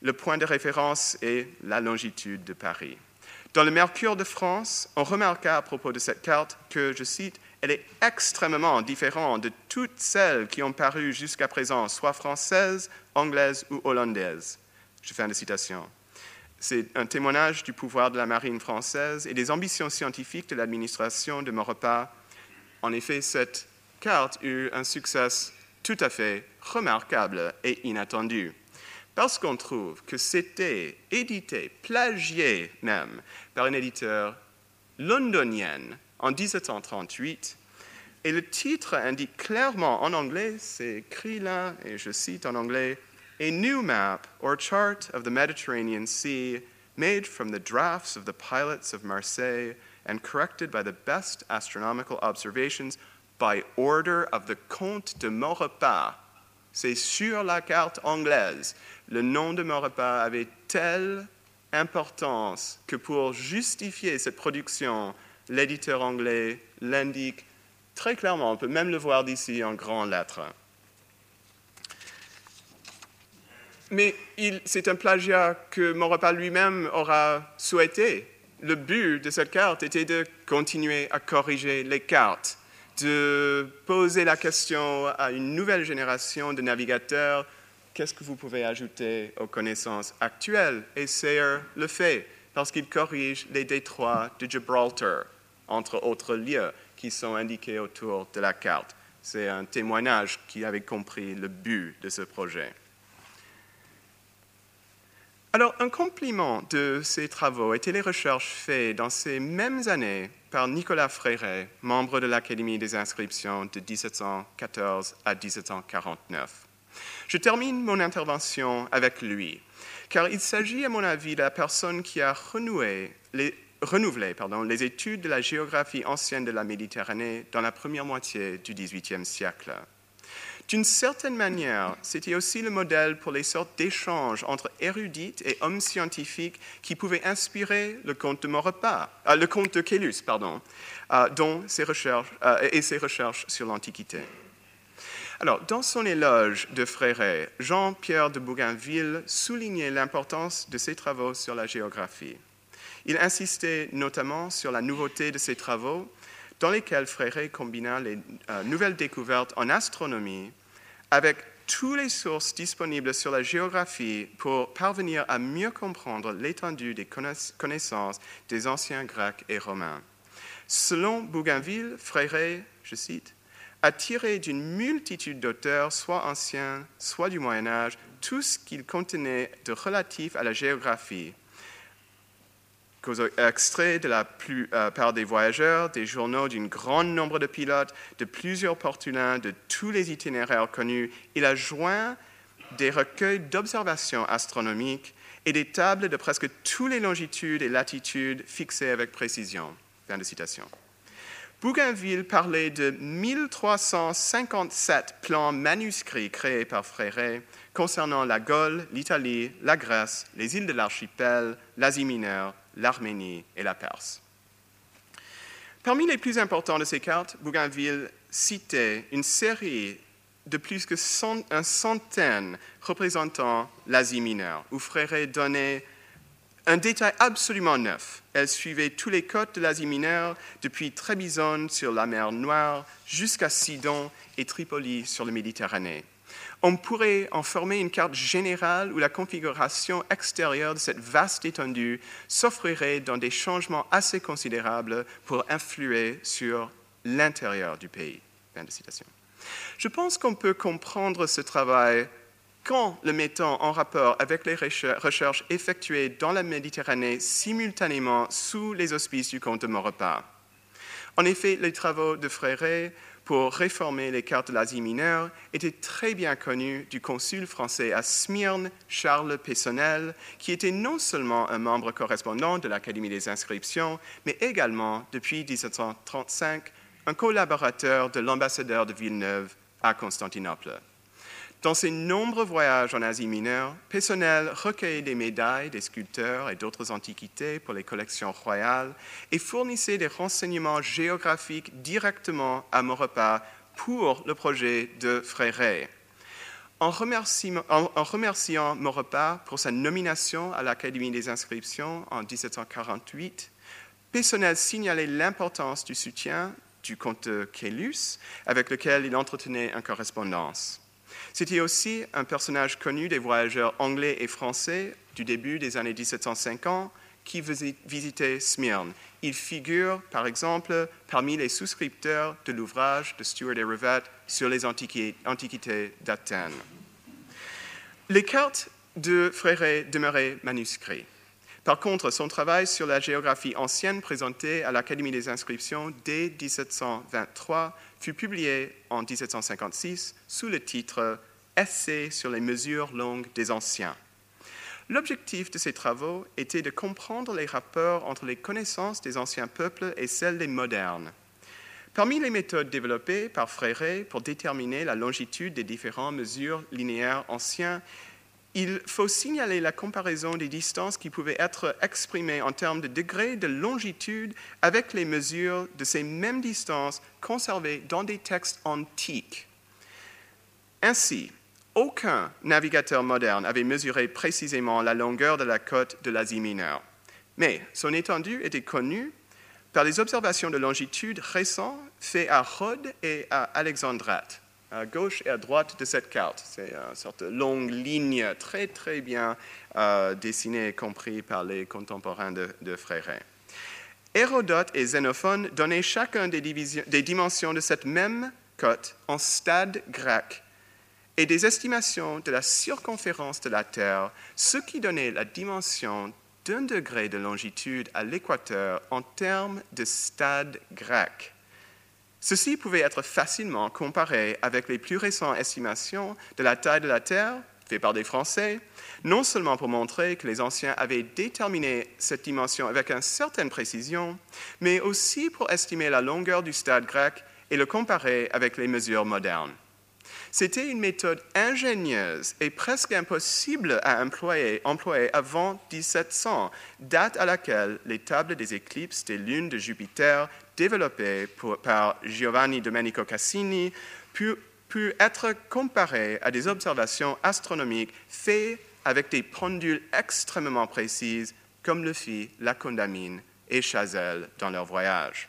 Le point de référence est la longitude de Paris. Dans le Mercure de France, on remarqua à propos de cette carte que, je cite, « elle est extrêmement différente de toutes celles qui ont paru jusqu'à présent, soit françaises, anglaises ou hollandaises. » Je fais une citation. C'est un témoignage du pouvoir de la marine française et des ambitions scientifiques de l'administration de Maurepas. En effet, cette carte eut un succès tout à fait remarquable et inattendu, parce qu'on trouve que c'était édité, plagié même, par un éditeur londonien en dix-sept cent trente-huit, et le titre indique clairement en anglais, c'est écrit là, et je cite en anglais, « A new map or chart of the Mediterranean Sea made from the drafts of the pilots of Marseille and corrected by the best astronomical observations by order of the Comte de Maurepas. » C'est sur la carte anglaise. Le nom de Maurepas avait telle importance que pour justifier cette production, l'éditeur anglais l'indique très clairement. On peut même le voir d'ici en grandes lettres. Mais il, c'est un plagiat que Maurepas lui-même aura souhaité. Le but de cette carte était de continuer à corriger les cartes, de poser la question à une nouvelle génération de navigateurs, qu'est-ce que vous pouvez ajouter aux connaissances actuelles? Et Sayre le fait, parce qu'il corrige les détroits de Gibraltar, entre autres lieux qui sont indiqués autour de la carte. C'est un témoignage qui avait compris le but de ce projet. Alors, un complément de ces travaux étaient les recherches faites dans ces mêmes années par Nicolas Fréret, membre de l'Académie des inscriptions de dix-sept cent quatorze à dix-sept cent quarante-neuf. Je termine mon intervention avec lui, car il s'agit, à mon avis, de la personne qui a renoué les, renouvelé pardon, les études de la géographie ancienne de la Méditerranée dans la première moitié du dix-huitième siècle. D'une certaine manière, c'était aussi le modèle pour les sortes d'échanges entre érudites et hommes scientifiques qui pouvaient inspirer le comte de Maurepas, euh, le comte de Caylus, pardon, euh, dont ses recherches, euh, et ses recherches sur l'Antiquité. Alors, dans son éloge de Fréret, Jean-Pierre de Bougainville soulignait l'importance de ses travaux sur la géographie. Il insistait notamment sur la nouveauté de ses travaux, dans lesquels Fréret combina les euh, nouvelles découvertes en astronomie avec toutes les sources disponibles sur la géographie pour parvenir à mieux comprendre l'étendue des connaissances des anciens Grecs et Romains. Selon Bougainville, Fréret, je cite, a tiré d'une multitude d'auteurs, soit anciens, soit du Moyen-Âge, tout ce qu'il contenait de relatif à la géographie, extraits de la plus, euh, par des voyageurs, des journaux d'un grand nombre de pilotes, de plusieurs portulains, de tous les itinéraires connus. Il a joint des recueils d'observations astronomiques et des tables de presque toutes les longitudes et latitudes fixées avec précision. Fin de citation. Bougainville parlait de mille trois cent cinquante-sept plans manuscrits créés par Fréret concernant la Gaule, l'Italie, la Grèce, les îles de l'archipel, l'Asie mineure, l'Arménie et la Perse. Parmi les plus importants de ces cartes, Bougainville citait une série de plus que cent, une centaine représentant l'Asie mineure, où Fréret donnait un détail absolument neuf. Elle suivait tous les côtes de l'Asie mineure, depuis Trébizonde sur la mer Noire jusqu'à Sidon et Tripoli sur la Méditerranée. On pourrait en former une carte générale où la configuration extérieure de cette vaste étendue s'offrirait dans des changements assez considérables pour influer sur l'intérieur du pays. Fin de citation. Je pense qu'on peut comprendre ce travail qu'en le mettant en rapport avec les recherches effectuées dans la Méditerranée simultanément sous les auspices du comte de Maurepas. En effet, les travaux de Fréret pour réformer les cartes de l'Asie mineure étaient très bien connus du consul français à Smyrne, Charles Peyssonnel, qui était non seulement un membre correspondant de l'Académie des inscriptions, mais également, depuis dix-sept cent trente-cinq, un collaborateur de l'ambassadeur de Villeneuve à Constantinople. Dans ses nombreux voyages en Asie mineure, Peyssonnel recueillait des médailles des sculpteurs et d'autres antiquités pour les collections royales et fournissait des renseignements géographiques directement à Maurepas pour le projet de Fréret. En remerciant, en, en remerciant Maurepas pour sa nomination à l'Académie des inscriptions en dix-sept cent quarante-huit, Péçonnel signalait l'importance du soutien du comte Caylus, avec lequel il entretenait une correspondance. C'était aussi un personnage connu des voyageurs anglais et français du début des années dix-sept cent cinquante qui visitaient Smyrne. Il figure, par exemple, parmi les souscripteurs de l'ouvrage de Stuart et Rivet sur les antiquités d'Athènes. Les cartes de Fréret demeuraient manuscrites. Par contre, son travail sur la géographie ancienne présenté à l'Académie des inscriptions dès dix-sept cent vingt-trois fut publié en dix-sept cent cinquante-six sous le titre « Essai sur les mesures longues des anciens ». L'objectif de ces travaux était de comprendre les rapports entre les connaissances des anciens peuples et celles des modernes. Parmi les méthodes développées par Fréret pour déterminer la longitude des différentes mesures linéaires anciennes, il faut signaler la comparaison des distances qui pouvaient être exprimées en termes de degrés de longitude avec les mesures de ces mêmes distances conservées dans des textes antiques. Ainsi, aucun navigateur moderne avait mesuré précisément la longueur de la côte de l'Asie mineure, mais son étendue était connue par les observations de longitude récentes faites à Rhodes et à Alexandrate, à gauche et à droite de cette carte. C'est une sorte de longue ligne très très bien euh, dessinée et comprise par les contemporains de, de Fréret. Hérodote et Xénophone donnaient chacun des, divisions, des dimensions de cette même côte en stade grec et des estimations de la circonférence de la Terre, ce qui donnait la dimension d'un degré de longitude à l'équateur en termes de stade grec. Ceci pouvait être facilement comparé avec les plus récentes estimations de la taille de la Terre, faites par des Français, non seulement pour montrer que les anciens avaient déterminé cette dimension avec une certaine précision, mais aussi pour estimer la longueur du stade grec et le comparer avec les mesures modernes. C'était une méthode ingénieuse et presque impossible à employer, employer avant dix-sept cents, date à laquelle les tables des éclipses des lunes de Jupiter développées pour, par Giovanni Domenico Cassini pu, pu être comparées à des observations astronomiques faites avec des pendules extrêmement précises, comme le fit La Condamine et Chazelle dans leur voyage.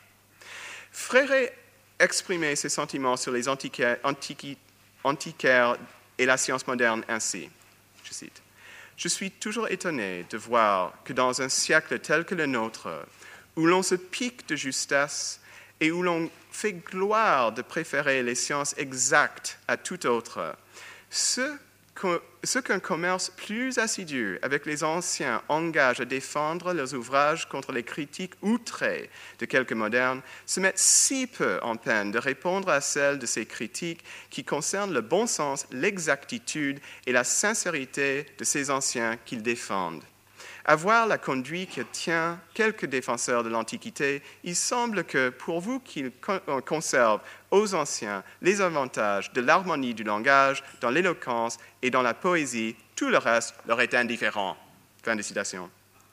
Fréret exprimait ses sentiments sur les antiquaires, antiquités antiquaire et la science moderne ainsi, je cite, « Je suis toujours étonné de voir que dans un siècle tel que le nôtre, où l'on se pique de justesse et où l'on fait gloire de préférer les sciences exactes à tout autre, ce, ce qu'un commerce plus assidu avec les anciens engage à défendre leurs ouvrages contre les critiques outrées de quelques modernes, se mettent si peu en peine de répondre à celles de ces critiques qui concernent le bon sens, l'exactitude et la sincérité de ces anciens qu'ils défendent. À voir la conduite que tient quelques défenseurs de l'Antiquité, il semble que pour vous qu'ils conservent aux anciens les avantages de l'harmonie du langage, dans l'éloquence et dans la poésie, tout le reste leur est indifférent. » Fin de citation.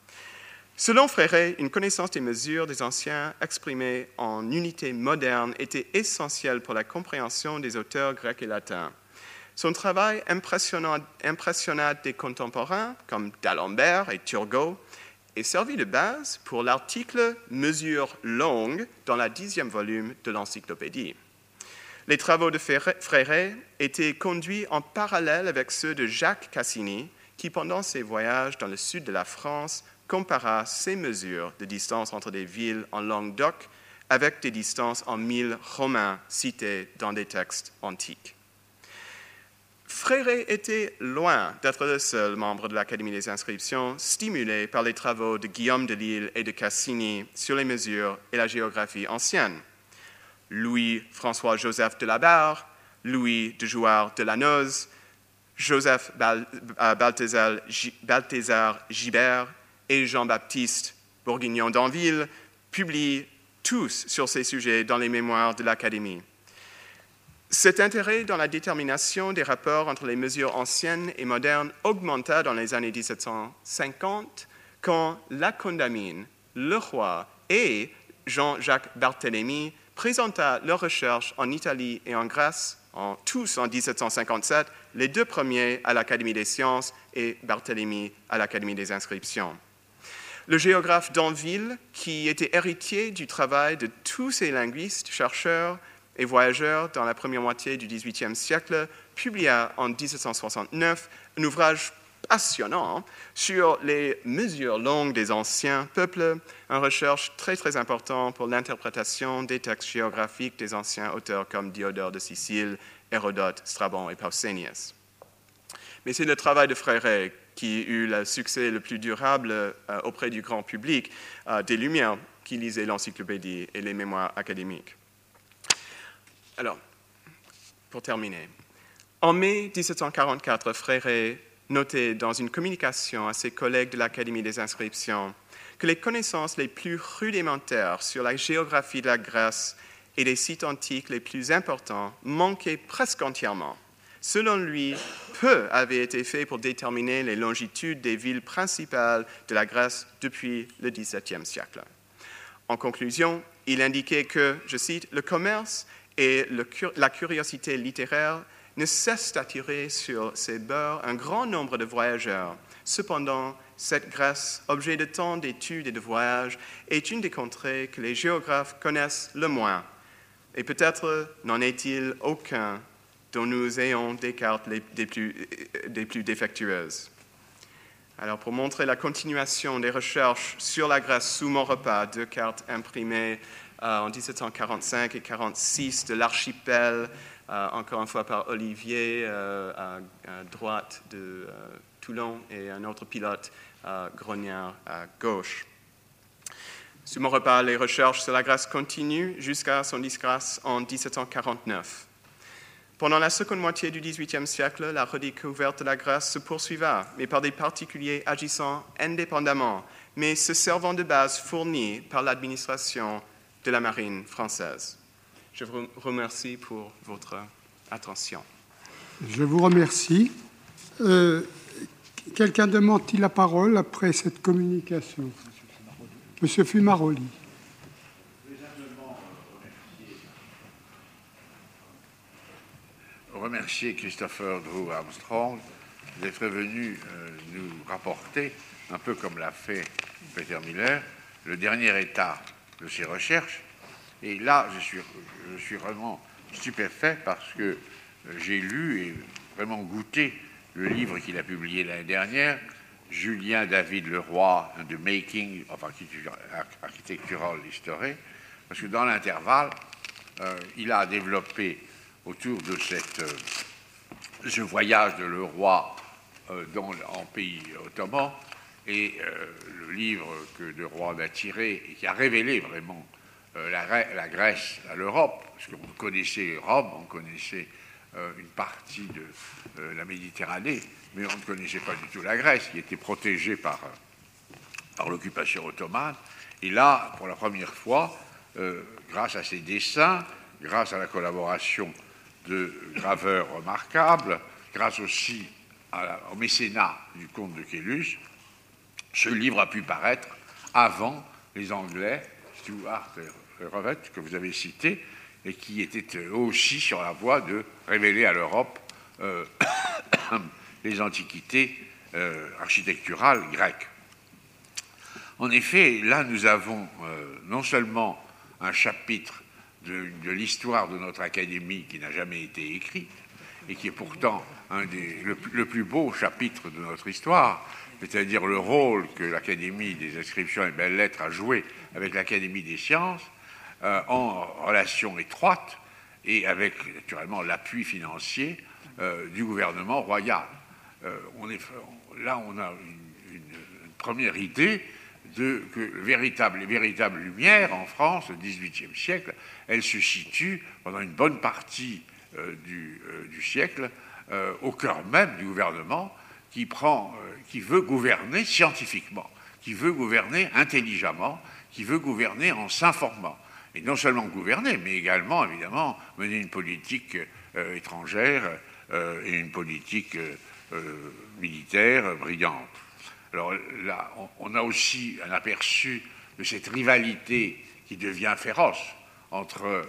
Selon Fréret, une connaissance des mesures des anciens exprimées en unités modernes était essentielle pour la compréhension des auteurs grecs et latins. Son travail impressionna, impressionna des contemporains comme d'Alembert et Turgot et servit de base pour l'article « Mesures longues » dans la dixième volume de l'encyclopédie. Les travaux de Fréret étaient conduits en parallèle avec ceux de Jacques Cassini, qui pendant ses voyages dans le sud de la France compara ces mesures de distance entre des villes en Languedoc avec des distances en milles romains citées dans des textes antiques. Fréret était loin d'être le seul membre de l'Académie des inscriptions stimulé par les travaux de Guillaume de Lille et de Cassini sur les mesures et la géographie ancienne. Louis-François-Joseph de la Barre, Louis de Jouarre de Lannoz, Joseph Balthazar Gibert et Jean-Baptiste Bourguignon d'Anville publient tous sur ces sujets dans les mémoires de l'Académie. Cet intérêt dans la détermination des rapports entre les mesures anciennes et modernes augmenta dans les années dix-sept cent cinquante quand La Condamine, Le Roy et Jean-Jacques Barthélemy présenta leurs recherches en Italie et en Grèce en, tous en dix-sept cent cinquante-sept, les deux premiers à l'Académie des sciences et Barthélemy à l'Académie des inscriptions. Le géographe d'Anville, qui était héritier du travail de tous ces linguistes, chercheurs et voyageurs dans la première moitié du dix-huitième siècle, publia en dix-sept cent soixante-neuf un ouvrage passionnant sur les mesures longues des anciens peuples, une recherche très très importante pour l'interprétation des textes géographiques des anciens auteurs comme Diodore de Sicile, Hérodote, Strabon et Pausanias. Mais c'est le travail de Fréret qui eut le succès le plus durable euh, auprès du grand public euh, des Lumières qui lisaient l'encyclopédie et les mémoires académiques. Alors, pour terminer, en mai dix-sept cent quarante-quatre, Fréret notait dans une communication à ses collègues de l'Académie des inscriptions que les connaissances les plus rudimentaires sur la géographie de la Grèce et des sites antiques les plus importants manquaient presque entièrement. Selon lui, peu avait été fait pour déterminer les longitudes des villes principales de la Grèce depuis le dix-septième siècle. En conclusion, il indiquait que, je cite, « le commerce et le, la curiosité littéraire ne cessent d'attirer sur ces bords un grand nombre de voyageurs. Cependant, cette Grèce, objet de tant d'études et de voyages, est une des contrées que les géographes connaissent le moins. Et peut-être n'en est-il aucun dont nous ayons des cartes les, des, plus, des plus défectueuses. » Alors, pour montrer la continuation des recherches sur la Grèce sous Maurepas, deux cartes imprimées euh, en dix-sept cent quarante-cinq et quarante-six de l'archipel, euh, encore une fois par Olivier, euh, à, à droite de euh, Toulon, et un autre pilote, euh, Grognard, à gauche. Sous Maurepas, les recherches sur la Grèce continuent jusqu'à son disgrâce en dix-sept cent quarante-neuf. Pendant la seconde moitié du dix-huitième siècle, la redécouverte de la Grèce se poursuiva, mais par des particuliers agissant indépendamment, mais se servant de bases fournies par l'administration de la marine française. Je vous remercie pour votre attention. Je vous remercie. Euh, quelqu'un demande-t-il la parole après cette communication? Monsieur Fumaroli. Remercier Christopher Drew Armstrong d'être venu euh, nous rapporter, un peu comme l'a fait Peter Miller, le dernier état de ses recherches. Et là, je suis, je suis vraiment stupéfait parce que euh, j'ai lu et vraiment goûté le livre qu'il a publié l'année dernière, Julien David Leroy, The Making of Architectural History, parce que dans l'intervalle, euh, il a développé autour de cette, euh, ce voyage de Leroy euh, dans, en pays ottoman, et euh, le livre que de Roy a tiré et qui a révélé vraiment euh, la, la Grèce à l'Europe, parce qu'on connaissait Rome, on connaissait euh, une partie de euh, la Méditerranée, mais on ne connaissait pas du tout la Grèce, qui était protégée par, euh, par l'occupation ottomane. Et là, pour la première fois, euh, grâce à ses dessins, grâce à la collaboration de graveurs remarquables, grâce aussi à la, au mécénat du comte de Caylus, ce livre a pu paraître avant les Anglais, Stuart et Rowett, que vous avez cités, et qui étaient aussi sur la voie de révéler à l'Europe euh, les antiquités euh, architecturales grecques. En effet, là, nous avons euh, non seulement un chapitre de, de l'histoire de notre académie qui n'a jamais été écrit et qui est pourtant un des, le, le plus beau chapitre de notre histoire, c'est-à-dire le rôle que l'Académie des inscriptions et belles-lettres a joué avec l'Académie des sciences euh, en relation étroite et avec naturellement l'appui financier euh, du gouvernement royal. Euh, on est, là, on a une, une, une première idée de que le véritable, les véritables lumières en France au dix-huitième siècle, elles se situent pendant une bonne partie euh, du, euh, du siècle euh, au cœur même du gouvernement qui, prend, euh, qui veut gouverner scientifiquement, qui veut gouverner intelligemment, qui veut gouverner en s'informant. Et non seulement gouverner, mais également, évidemment, mener une politique euh, étrangère euh, et une politique euh, euh, militaire brillante. Alors là, on a aussi un aperçu de cette rivalité qui devient féroce entre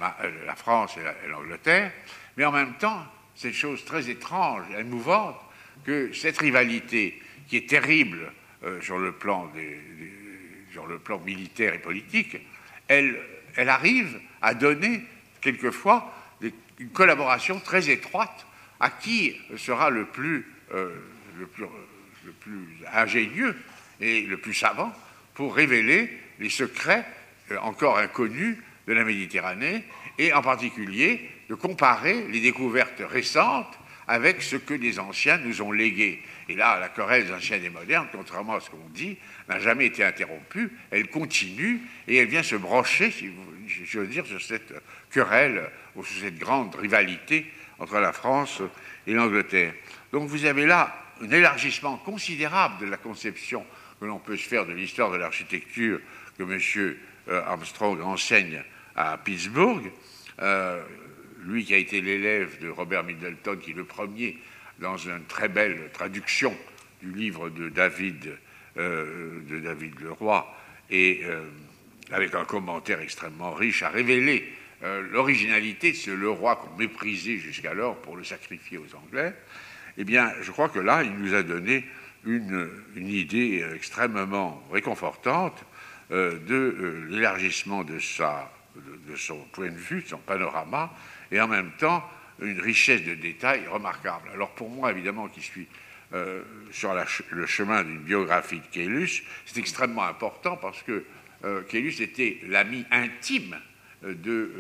la France et l'Angleterre, mais en même temps, cette chose très étrange et émouvante, que cette rivalité, qui est terrible euh, sur, le plan des, des, sur le plan militaire et politique, elle, elle arrive à donner quelquefois des, une collaboration très étroite à qui sera le plus, euh, le plus, le plus ingénieux et le plus savant pour révéler les secrets euh, encore inconnus de la Méditerranée, et en particulier de comparer les découvertes récentes avec ce que les anciens nous ont légué. Et là, la querelle des anciens et des modernes, contrairement à ce qu'on dit, n'a jamais été interrompue, elle continue, et elle vient se brocher, si vous, je veux dire, sur cette querelle, ou sur cette grande rivalité entre la France et l'Angleterre. Donc vous avez là un élargissement considérable de la conception que l'on peut se faire de l'histoire de l'architecture que M. Armstrong enseigne à Pittsburgh, euh, lui qui a été l'élève de Robert Middleton, qui est le premier dans une très belle traduction du livre de David, euh, de David Leroy, et euh, avec un commentaire extrêmement riche, a révélé euh, l'originalité de ce Leroy qu'on méprisait jusqu'alors pour le sacrifier aux Anglais. Eh bien, je crois que là, il nous a donné une, une idée extrêmement réconfortante euh, de euh, l'élargissement de sa de son point de vue, de son panorama, et en même temps une richesse de détails remarquable. Alors pour moi, évidemment, qui suis euh, sur la, le chemin d'une biographie de Caylus, c'est extrêmement important parce que euh, Caylus était l'ami intime de,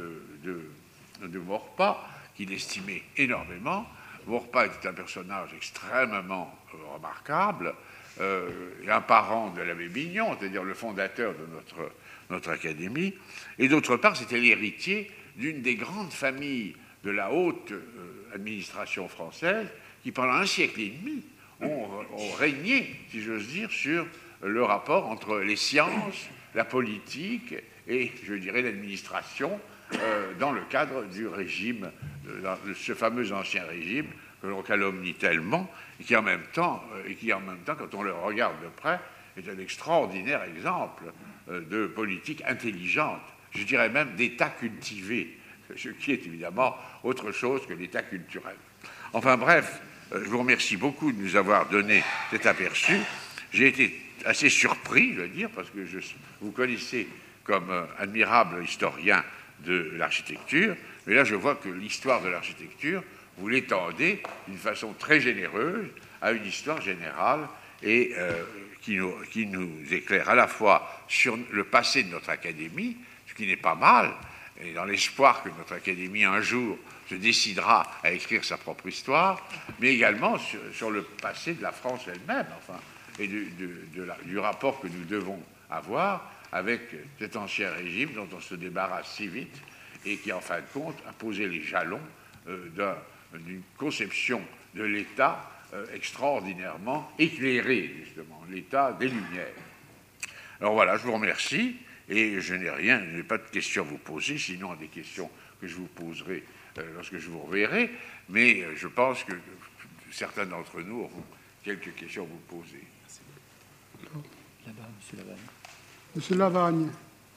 de, de Maurepas, qu'il estimait énormément. Maurepas était un personnage extrêmement euh, remarquable, euh, et un parent de l'abbé Bignon, c'est-à-dire le fondateur de notre notre académie, et d'autre part, c'était l'héritier d'une des grandes familles de la haute euh, administration française qui, pendant un siècle et demi, ont, ont régné, si j'ose dire, sur le rapport entre les sciences, la politique et, je dirais, l'administration euh, dans le cadre du régime, de, de ce fameux ancien régime que l'on calomnie tellement, et qui en même temps, et qui en même temps, quand on le regarde de près, est un extraordinaire exemple de politique intelligente, je dirais même d'État cultivé, ce qui est évidemment autre chose que l'État culturel. Enfin bref, je vous remercie beaucoup de nous avoir donné cet aperçu. J'ai été assez surpris, je veux dire, parce que je, vous connaissez comme admirable historien de l'architecture, mais là je vois que l'histoire de l'architecture, vous l'étendez d'une façon très généreuse à une histoire générale et euh, qui, nous, qui nous éclaire à la fois sur le passé de notre académie, ce qui n'est pas mal, et dans l'espoir que notre académie un jour se décidera à écrire sa propre histoire, mais également sur, sur le passé de la France elle-même, enfin, et de, de, de la, du rapport que nous devons avoir avec cet ancien régime dont on se débarrasse si vite et qui, en fin de compte, a posé les jalons euh, d'un, d'une conception de l'État euh, extraordinairement éclairée, justement, l'État des Lumières. Alors voilà, je vous remercie, et je n'ai rien, je n'ai pas de questions à vous poser, sinon des questions que je vous poserai euh, lorsque je vous reverrai, mais euh, je pense que certains d'entre nous auront quelques questions à vous poser. Là-bas, Monsieur Lavagne. Monsieur Lavagne.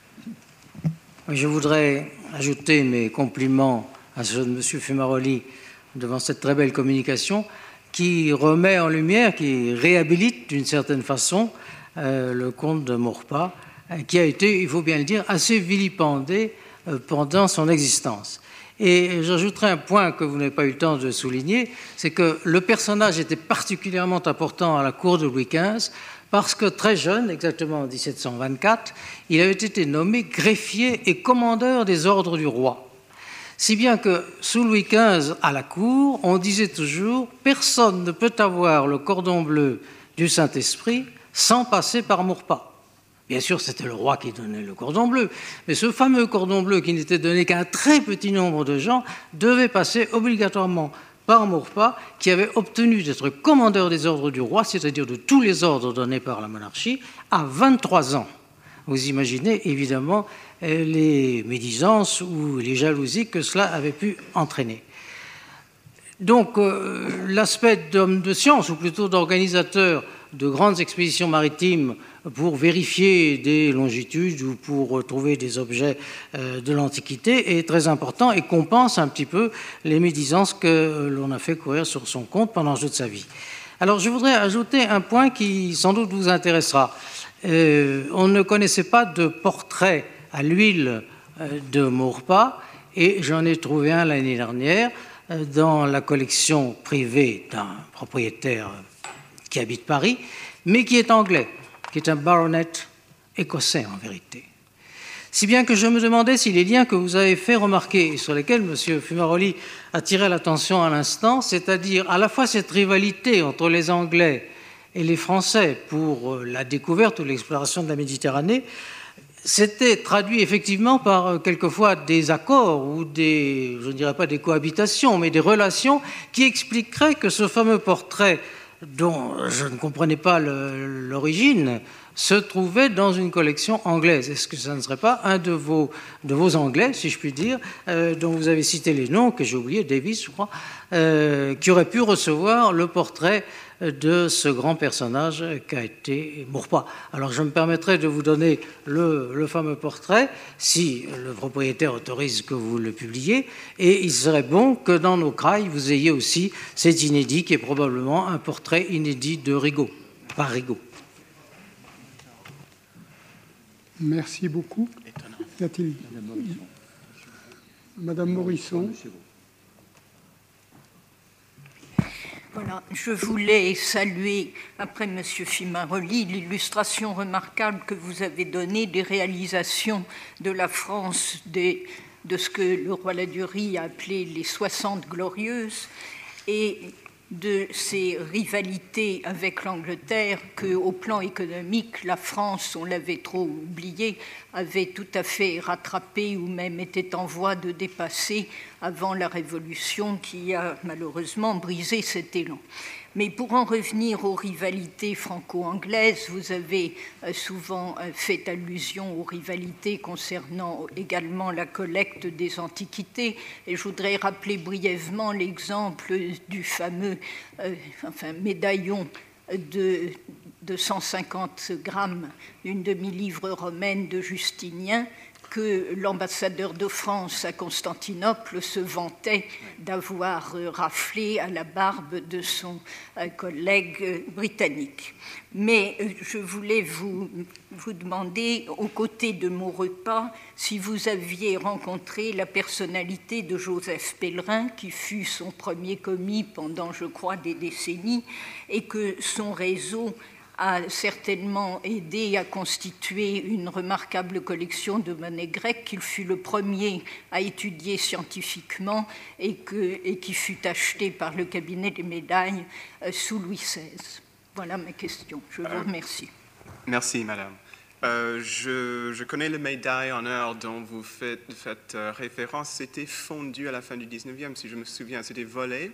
Je voudrais ajouter mes compliments à ceux de Monsieur Fumaroli devant cette très belle communication qui remet en lumière, qui réhabilite d'une certaine façon euh, le comte de Maurepas, qui a été, il faut bien le dire, assez vilipendé euh, pendant son existence. Et j'ajouterai un point que vous n'avez pas eu le temps de souligner, c'est que le personnage était particulièrement important à la cour de Louis quinze, parce que très jeune, exactement en dix-sept cent vingt-quatre, il avait été nommé greffier et commandeur des ordres du roi. Si bien que sous Louis quinze, à la cour, on disait toujours « personne ne peut avoir le cordon bleu du Saint-Esprit sans passer par Maurepas ». Bien sûr, c'était le roi qui donnait le cordon bleu, mais ce fameux cordon bleu qui n'était donné qu'à un très petit nombre de gens devait passer obligatoirement par Maurepas, qui avait obtenu d'être commandeur des ordres du roi, c'est-à-dire de tous les ordres donnés par la monarchie, à vingt-trois ans. Vous imaginez évidemment les médisances ou les jalousies que cela avait pu entraîner. Donc euh, l'aspect d'homme de science, ou plutôt d'organisateur de grandes expéditions maritimes pour vérifier des longitudes ou pour trouver des objets de l'Antiquité est très important et compense un petit peu les médisances que l'on a fait courir sur son compte pendant toute sa vie. Alors je voudrais ajouter un point qui sans doute vous intéressera. Euh, on ne connaissait pas de portrait à l'huile de Maurepas et j'en ai trouvé un l'année dernière dans la collection privée d'un propriétaire qui habite Paris, mais qui est anglais, qui est un baronet écossais en vérité. Si bien que je me demandais si les liens que vous avez fait remarquer et sur lesquels M. Fumaroli attirait l'attention à l'instant, c'est-à-dire à la fois cette rivalité entre les Anglais et les Français pour la découverte ou l'exploration de la Méditerranée, c'était traduit effectivement par quelquefois des accords ou des, je ne dirais pas des cohabitations, mais des relations qui expliqueraient que ce fameux portrait dont je ne comprenais pas l'origine, se trouvait dans une collection anglaise. Est-ce que ça ne serait pas un de vos, de vos Anglais, si je puis dire, euh, dont vous avez cité les noms, que j'ai oublié, Davis, je crois, euh, qui aurait pu recevoir le portrait de ce grand personnage qu'a été Maurepas. Alors je me permettrai de vous donner le, le fameux portrait, si le propriétaire autorise que vous le publiez, et il serait bon que dans nos crailles, vous ayez aussi cet inédit qui est probablement un portrait inédit de Rigaud, par Rigaud. Merci beaucoup. Y a-t-il... Madame Morisson. Voilà, je voulais saluer, après M. Fumaroli, l'illustration remarquable que vous avez donnée des réalisations de la France, des, de ce que le roi Ladurie a appelé les soixante glorieuses, et de ces rivalités avec l'Angleterre que, au plan économique, la France, on l'avait trop oublié, avait tout à fait rattrapé ou même était en voie de dépasser avant la Révolution qui a malheureusement brisé cet élan. Mais pour en revenir aux rivalités franco-anglaises, vous avez souvent fait allusion aux rivalités concernant également la collecte des antiquités. Et je voudrais rappeler brièvement l'exemple du fameux euh, enfin, médaillon de, de cent cinquante grammes, une demi-livre romaine de Justinien, que l'ambassadeur de France à Constantinople se vantait d'avoir raflé à la barbe de son collègue britannique. Mais je voulais vous, vous demander, aux côtés de Maurepas, si vous aviez rencontré la personnalité de Joseph Pellerin, qui fut son premier commis pendant, je crois, des décennies, et que son réseau a certainement aidé à constituer une remarquable collection de monnaie grecque qu'il fut le premier à étudier scientifiquement et, que, et qui fut acheté par le cabinet des médailles sous Louis seize. Voilà ma question. Je vous remercie. Merci, madame. Euh, je, je connais le médaille en or dont vous faites, faites euh, référence. C'était fondu à la fin du dix-neuvième, si je me souviens. C'était volé.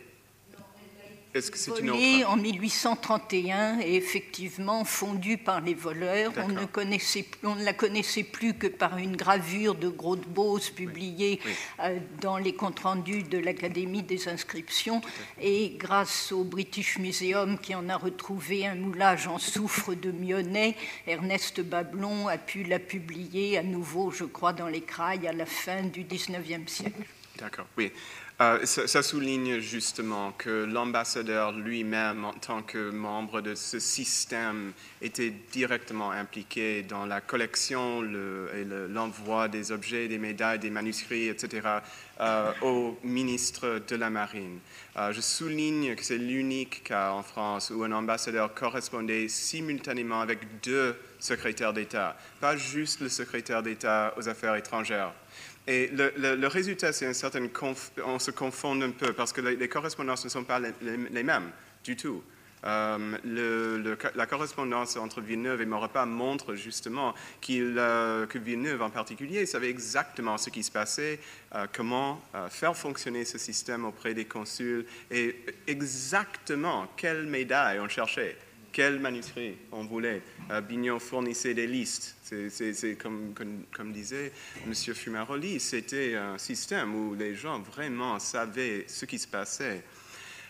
Est-ce que c'est une autre... en mille huit cent trente et un et effectivement fondu par les voleurs. On ne, connaissait, on ne la connaissait plus que par une gravure de Gros-de-Beauce publiée oui. Oui. Euh, dans les comptes rendus de l'Académie des inscriptions. Et grâce au British Museum qui en a retrouvé un moulage en soufre de Mionnet, Ernest Bablon a pu la publier à nouveau, je crois, dans les Crailles à la fin du dix-neuvième siècle. D'accord, oui. Euh, ça, ça souligne justement que l'ambassadeur lui-même, en tant que membre de ce système, était directement impliqué dans la collection le, et le, l'envoi des objets, des médailles, des manuscrits, et cetera, euh, au ministre de la Marine. Euh, je souligne que c'est l'unique cas en France où un ambassadeur correspondait simultanément avec deux secrétaires d'État, pas juste le secrétaire d'État aux Affaires étrangères. Et le, le, le résultat, c'est un certain conf... on se confond un peu parce que les, les correspondances ne sont pas les, les, les mêmes du tout. Euh, le, le, la correspondance entre Villeneuve et Maurepas montre justement qu'il, euh, que Villeneuve en particulier savait exactement ce qui se passait, euh, comment euh, faire fonctionner ce système auprès des consuls et exactement quelle médaille on cherchait. Quel manuscrit on voulait. Euh, Bignon fournissait des listes. C'est, c'est, c'est comme, comme, comme disait M. Fumaroli, c'était un système où les gens vraiment savaient ce qui se passait.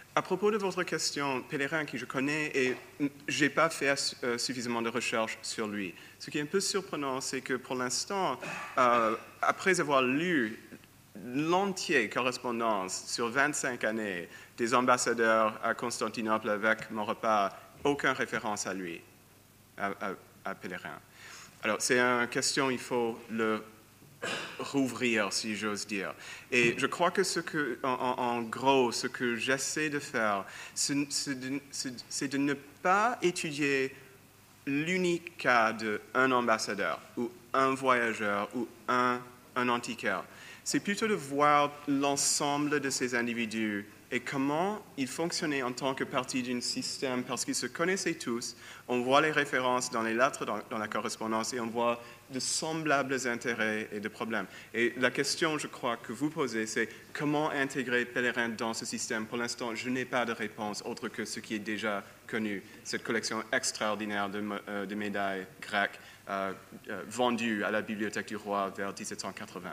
À propos de votre question, pèlerin qui je connais, et je n'ai pas fait euh, suffisamment de recherches sur lui. Ce qui est un peu surprenant, c'est que pour l'instant, euh, après avoir lu l'entière correspondance sur vingt-cinq années des ambassadeurs à Constantinople avec mon repas, aucune référence à lui, à, à, à pèlerin. Alors, c'est une question, il faut le rouvrir, si j'ose dire. Et je crois que, ce que en, en gros, ce que j'essaie de faire, c'est de, c'est de ne pas étudier l'unique cas d'un ambassadeur ou un voyageur ou un, un antiquaire. C'est plutôt de voir l'ensemble de ces individus et comment ils fonctionnaient en tant que partie d'un système, parce qu'ils se connaissaient tous. On voit les références dans les lettres, dans, dans la correspondance, et on voit de semblables intérêts et de problèmes. Et la question, je crois, que vous posez, c'est comment intégrer pèlerin dans ce système. Pour l'instant, je n'ai pas de réponse autre que ce qui est déjà connu, cette collection extraordinaire de, euh, de médailles grecques euh, euh, vendues à la Bibliothèque du Roi vers dix-sept cent quatre-vingts.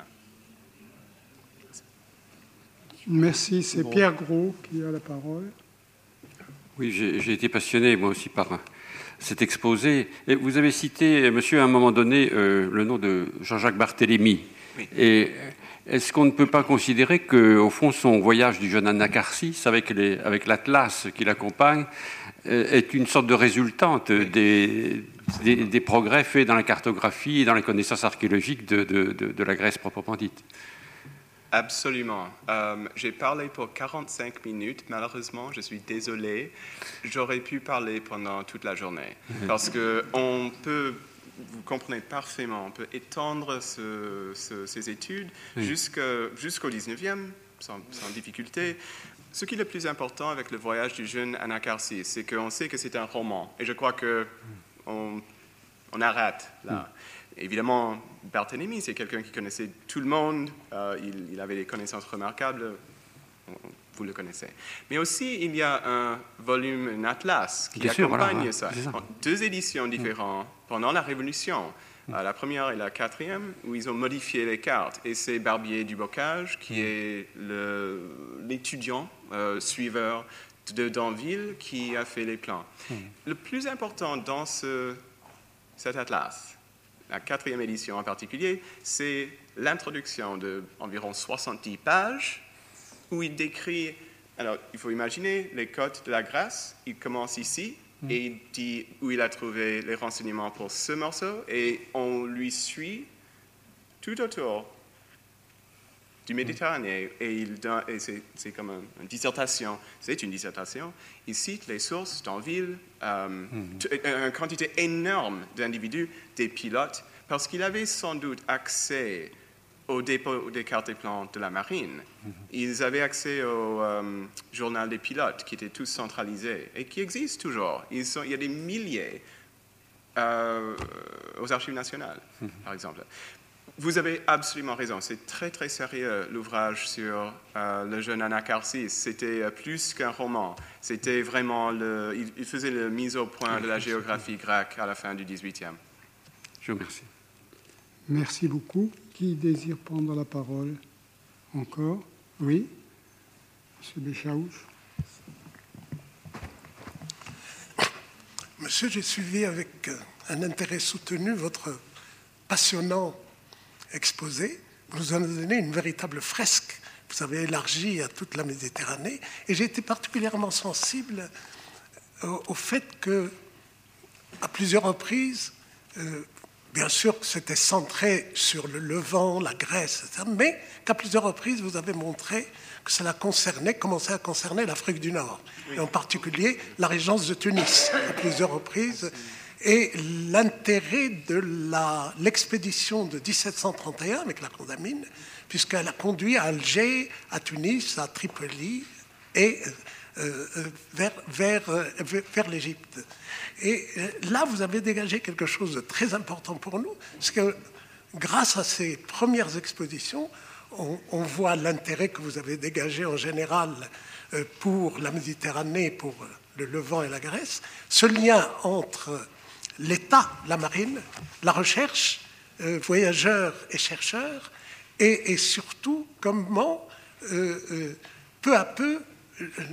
Merci. C'est bon. Pierre Gros qui a la parole. Oui, j'ai, j'ai été passionné, moi aussi, par cet exposé. Et vous avez cité, monsieur, à un moment donné, euh, le nom de Jean-Jacques Barthélemy. Oui. Et est-ce qu'on ne peut pas considérer qu'au fond, son voyage du jeune Anacharsis, avec, les, avec l'Atlas qui l'accompagne, euh, est une sorte de résultante oui. des, des, des progrès faits dans la cartographie et dans les connaissances archéologiques de, de, de, de la Grèce proprement dite? Absolument. Euh, j'ai parlé pour quarante-cinq minutes. Malheureusement, je suis désolé. J'aurais pu parler pendant toute la journée. Parce qu'on peut, vous comprenez parfaitement, on peut étendre ce, ce, ces études oui. jusqu'à, jusqu'au dix-neuvième, sans, sans difficulté. Ce qui est le plus important avec le voyage du jeune Anacharsis, c'est qu'on sait que c'est un roman. Et je crois qu'on on arrête là. Mm. Évidemment, Barthélemy, c'est quelqu'un qui connaissait tout le monde, euh, il, il avait des connaissances remarquables, vous le connaissez. Mais aussi, il y a un volume, un atlas, qui Bien accompagne sûr, voilà, ça. ça. Deux éditions différentes pendant la Révolution. Euh, la première et la quatrième, où ils ont modifié les cartes. Et c'est Barbier du Bocage, qui est le, l'étudiant, euh, suiveur de Danville, qui a fait les plans. Mm. Le plus important dans ce, cet atlas, la quatrième édition en particulier, c'est l'introduction d'environ soixante-dix pages où il décrit, alors il faut imaginer les côtes de la Grèce, il commence ici mmh. et il dit où il a trouvé les renseignements pour ce morceau et on lui suit tout autour du Méditerranée et, il donne, et c'est, c'est comme un, une dissertation, c'est une dissertation, il cite les sources d'Anville, euh, mmh. t- une quantité énorme d'individus, des pilotes, parce qu'il avait sans doute accès au dépôt des cartes et plans de la marine. Mmh. Ils avaient accès au euh, journal des pilotes, qui était tous centralisés et qui existe toujours. Ils sont, il y a des milliers euh, aux archives nationales, mmh. par exemple. Vous avez absolument raison, c'est très très sérieux l'ouvrage sur euh, le jeune Anacharsis. C'était plus qu'un roman, c'était vraiment, le, il, il faisait la mise au point de la géographie grecque à la fin du dix-huitième. Je vous remercie. Merci beaucoup. Qui désire prendre la parole encore? Oui, M. Béchaouch. Monsieur, j'ai suivi avec un intérêt soutenu votre passionnant exposé. Vous nous en avez donné une véritable fresque. Vous avez élargi à toute la Méditerranée. Et j'ai été particulièrement sensible au, au fait que, à plusieurs reprises, euh, bien sûr que c'était centré sur le Levant, la Grèce, et cetera, mais qu'à plusieurs reprises, vous avez montré que cela concernait, commençait à concerner l'Afrique du Nord, oui. et en particulier la régence de Tunis, à plusieurs reprises. Et l'intérêt de la, l'expédition de dix-sept cent trente et un avec la Condamine, puisqu'elle a conduit à Alger, à Tunis, à Tripoli et euh, vers, vers, euh, vers l'Égypte. Et là, vous avez dégagé quelque chose de très important pour nous, parce que grâce à ces premières expositions, on, on voit l'intérêt que vous avez dégagé en général euh, pour la Méditerranée, pour le Levant et la Grèce, ce lien entre l'État, la marine, la recherche, euh, voyageurs et chercheurs, et, et surtout comment, euh, euh, peu à peu, euh,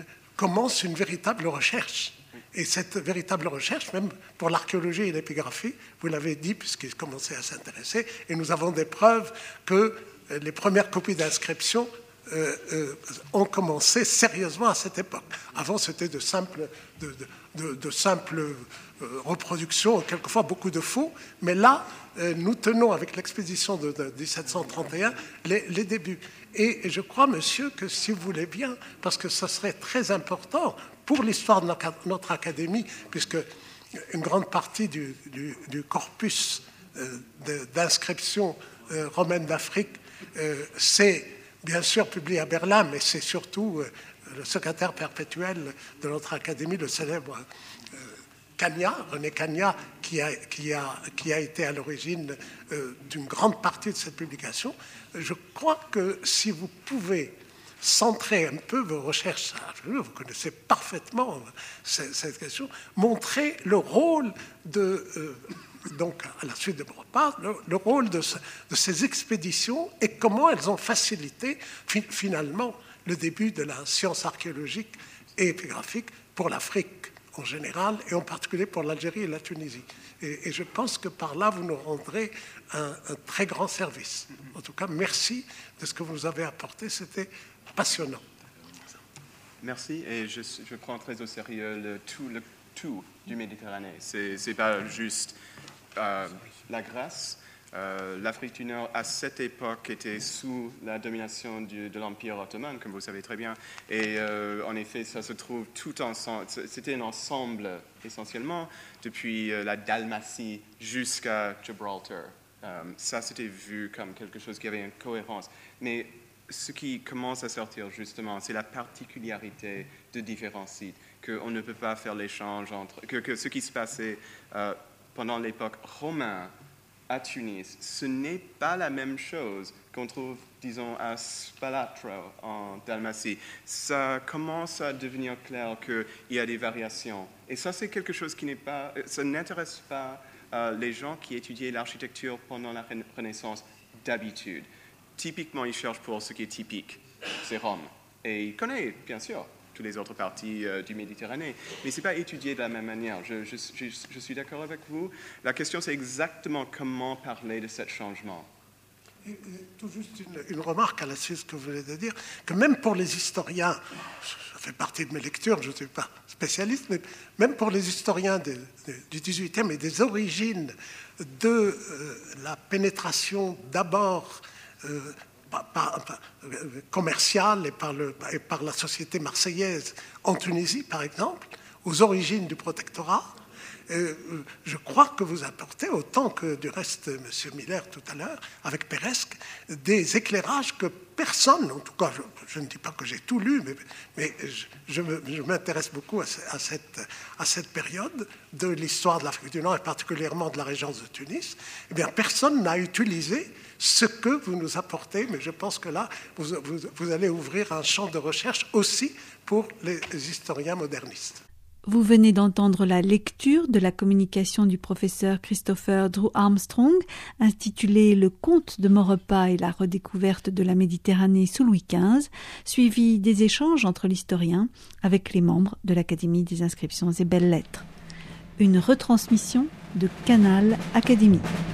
commence une véritable recherche. Et cette véritable recherche, même pour l'archéologie et l'épigraphie, vous l'avez dit puisqu'il commençait à s'intéresser, et nous avons des preuves que les premières copies d'inscriptions euh, euh, ont commencé sérieusement à cette époque. Avant, c'était de simples, de, de, de, de simples euh, reproductions, quelquefois beaucoup de faux, mais là, euh, nous tenons avec l'expédition de, de dix-sept cent trente et un les, les débuts. Et, et je crois, monsieur, que si vous voulez bien, parce que ce serait très important pour l'histoire de notre académie, puisque une grande partie du, du, du corpus euh, d'inscriptions euh, romaines d'Afrique, euh, c'est bien sûr publié à Berlin, mais c'est surtout euh, le secrétaire perpétuel de notre académie, le célèbre euh, Cagna, René Cagna, qui a, qui a, qui a été à l'origine euh, d'une grande partie de cette publication. Je crois que si vous pouvez centrer un peu vos recherches, vous connaissez parfaitement cette question, montrer le rôle de, euh, donc à la suite de mon repas, le, le rôle de, ce, de ces expéditions et comment elles ont facilité fi finalement le début de la science archéologique et épigraphique pour l'Afrique en général et en particulier pour l'Algérie et la Tunisie. Et, et je pense que par là, vous nous rendrez un, un très grand service. En tout cas, merci de ce que vous nous avez apporté. C'était passionnant. Merci, et je, je prends très au sérieux le tout, le tout du Méditerranée. Ce n'est pas juste euh, la Grèce. Euh, L'Afrique du Nord, à cette époque, était sous la domination du, de l'Empire ottoman, comme vous savez très bien. Et euh, en effet, ça se trouve tout ensemble. C'était un ensemble, essentiellement, depuis euh, la Dalmatie jusqu'à Gibraltar. Euh, ça, c'était vu comme quelque chose qui avait une cohérence. Mais ce qui commence à sortir, justement, c'est la particularité de différents sites, qu'on ne peut pas faire l'échange entre... Que, que ce qui se passait euh, pendant l'époque romaine à Tunis, ce n'est pas la même chose qu'on trouve, disons, à Spalatro, en Dalmatie. Ça commence à devenir clair qu'il y a des variations. Et ça, c'est quelque chose qui n'est pas... Ça n'intéresse pas euh, les gens qui étudiaient l'architecture pendant la Renaissance d'habitude. Typiquement, ils cherchent pour ce qui est typique, c'est Rome. Et ils connaissent, bien sûr, toutes les autres parties euh, du Méditerranée, mais ce n'est pas étudié de la même manière. Je, je, je, je suis d'accord avec vous. La question, c'est exactement comment parler de ce changement. Et, et, tout juste une, une remarque à la suite de ce que vous venez de dire, que même pour les historiens, ça fait partie de mes lectures, je ne suis pas spécialiste, mais même pour les historiens de, de, du dix-huitième et des origines de euh, la pénétration d'abord Euh, par, par, par, commerciale et par, le, et par la société marseillaise en Tunisie, par exemple, aux origines du protectorat, euh, je crois que vous apportez, autant que du reste M. Miller tout à l'heure, avec Peresque, des éclairages que personne, en tout cas, je, je ne dis pas que j'ai tout lu, mais, mais je, je, me, je m'intéresse beaucoup à, à, cette, à cette période de l'histoire de l'Afrique du Nord, et particulièrement de la régence de Tunis. Eh bien, personne n'a utilisé ce que vous nous apportez, mais je pense que là, vous, vous, vous allez ouvrir un champ de recherche aussi pour les historiens modernistes. Vous venez d'entendre la lecture de la communication du professeur Christopher Drew Armstrong, intitulée « Le conte de Maurepas et la redécouverte de la Méditerranée sous Louis quinze », suivi des échanges entre l'historien avec les membres de l'Académie des inscriptions et belles-lettres. Une retransmission de Canal Académie.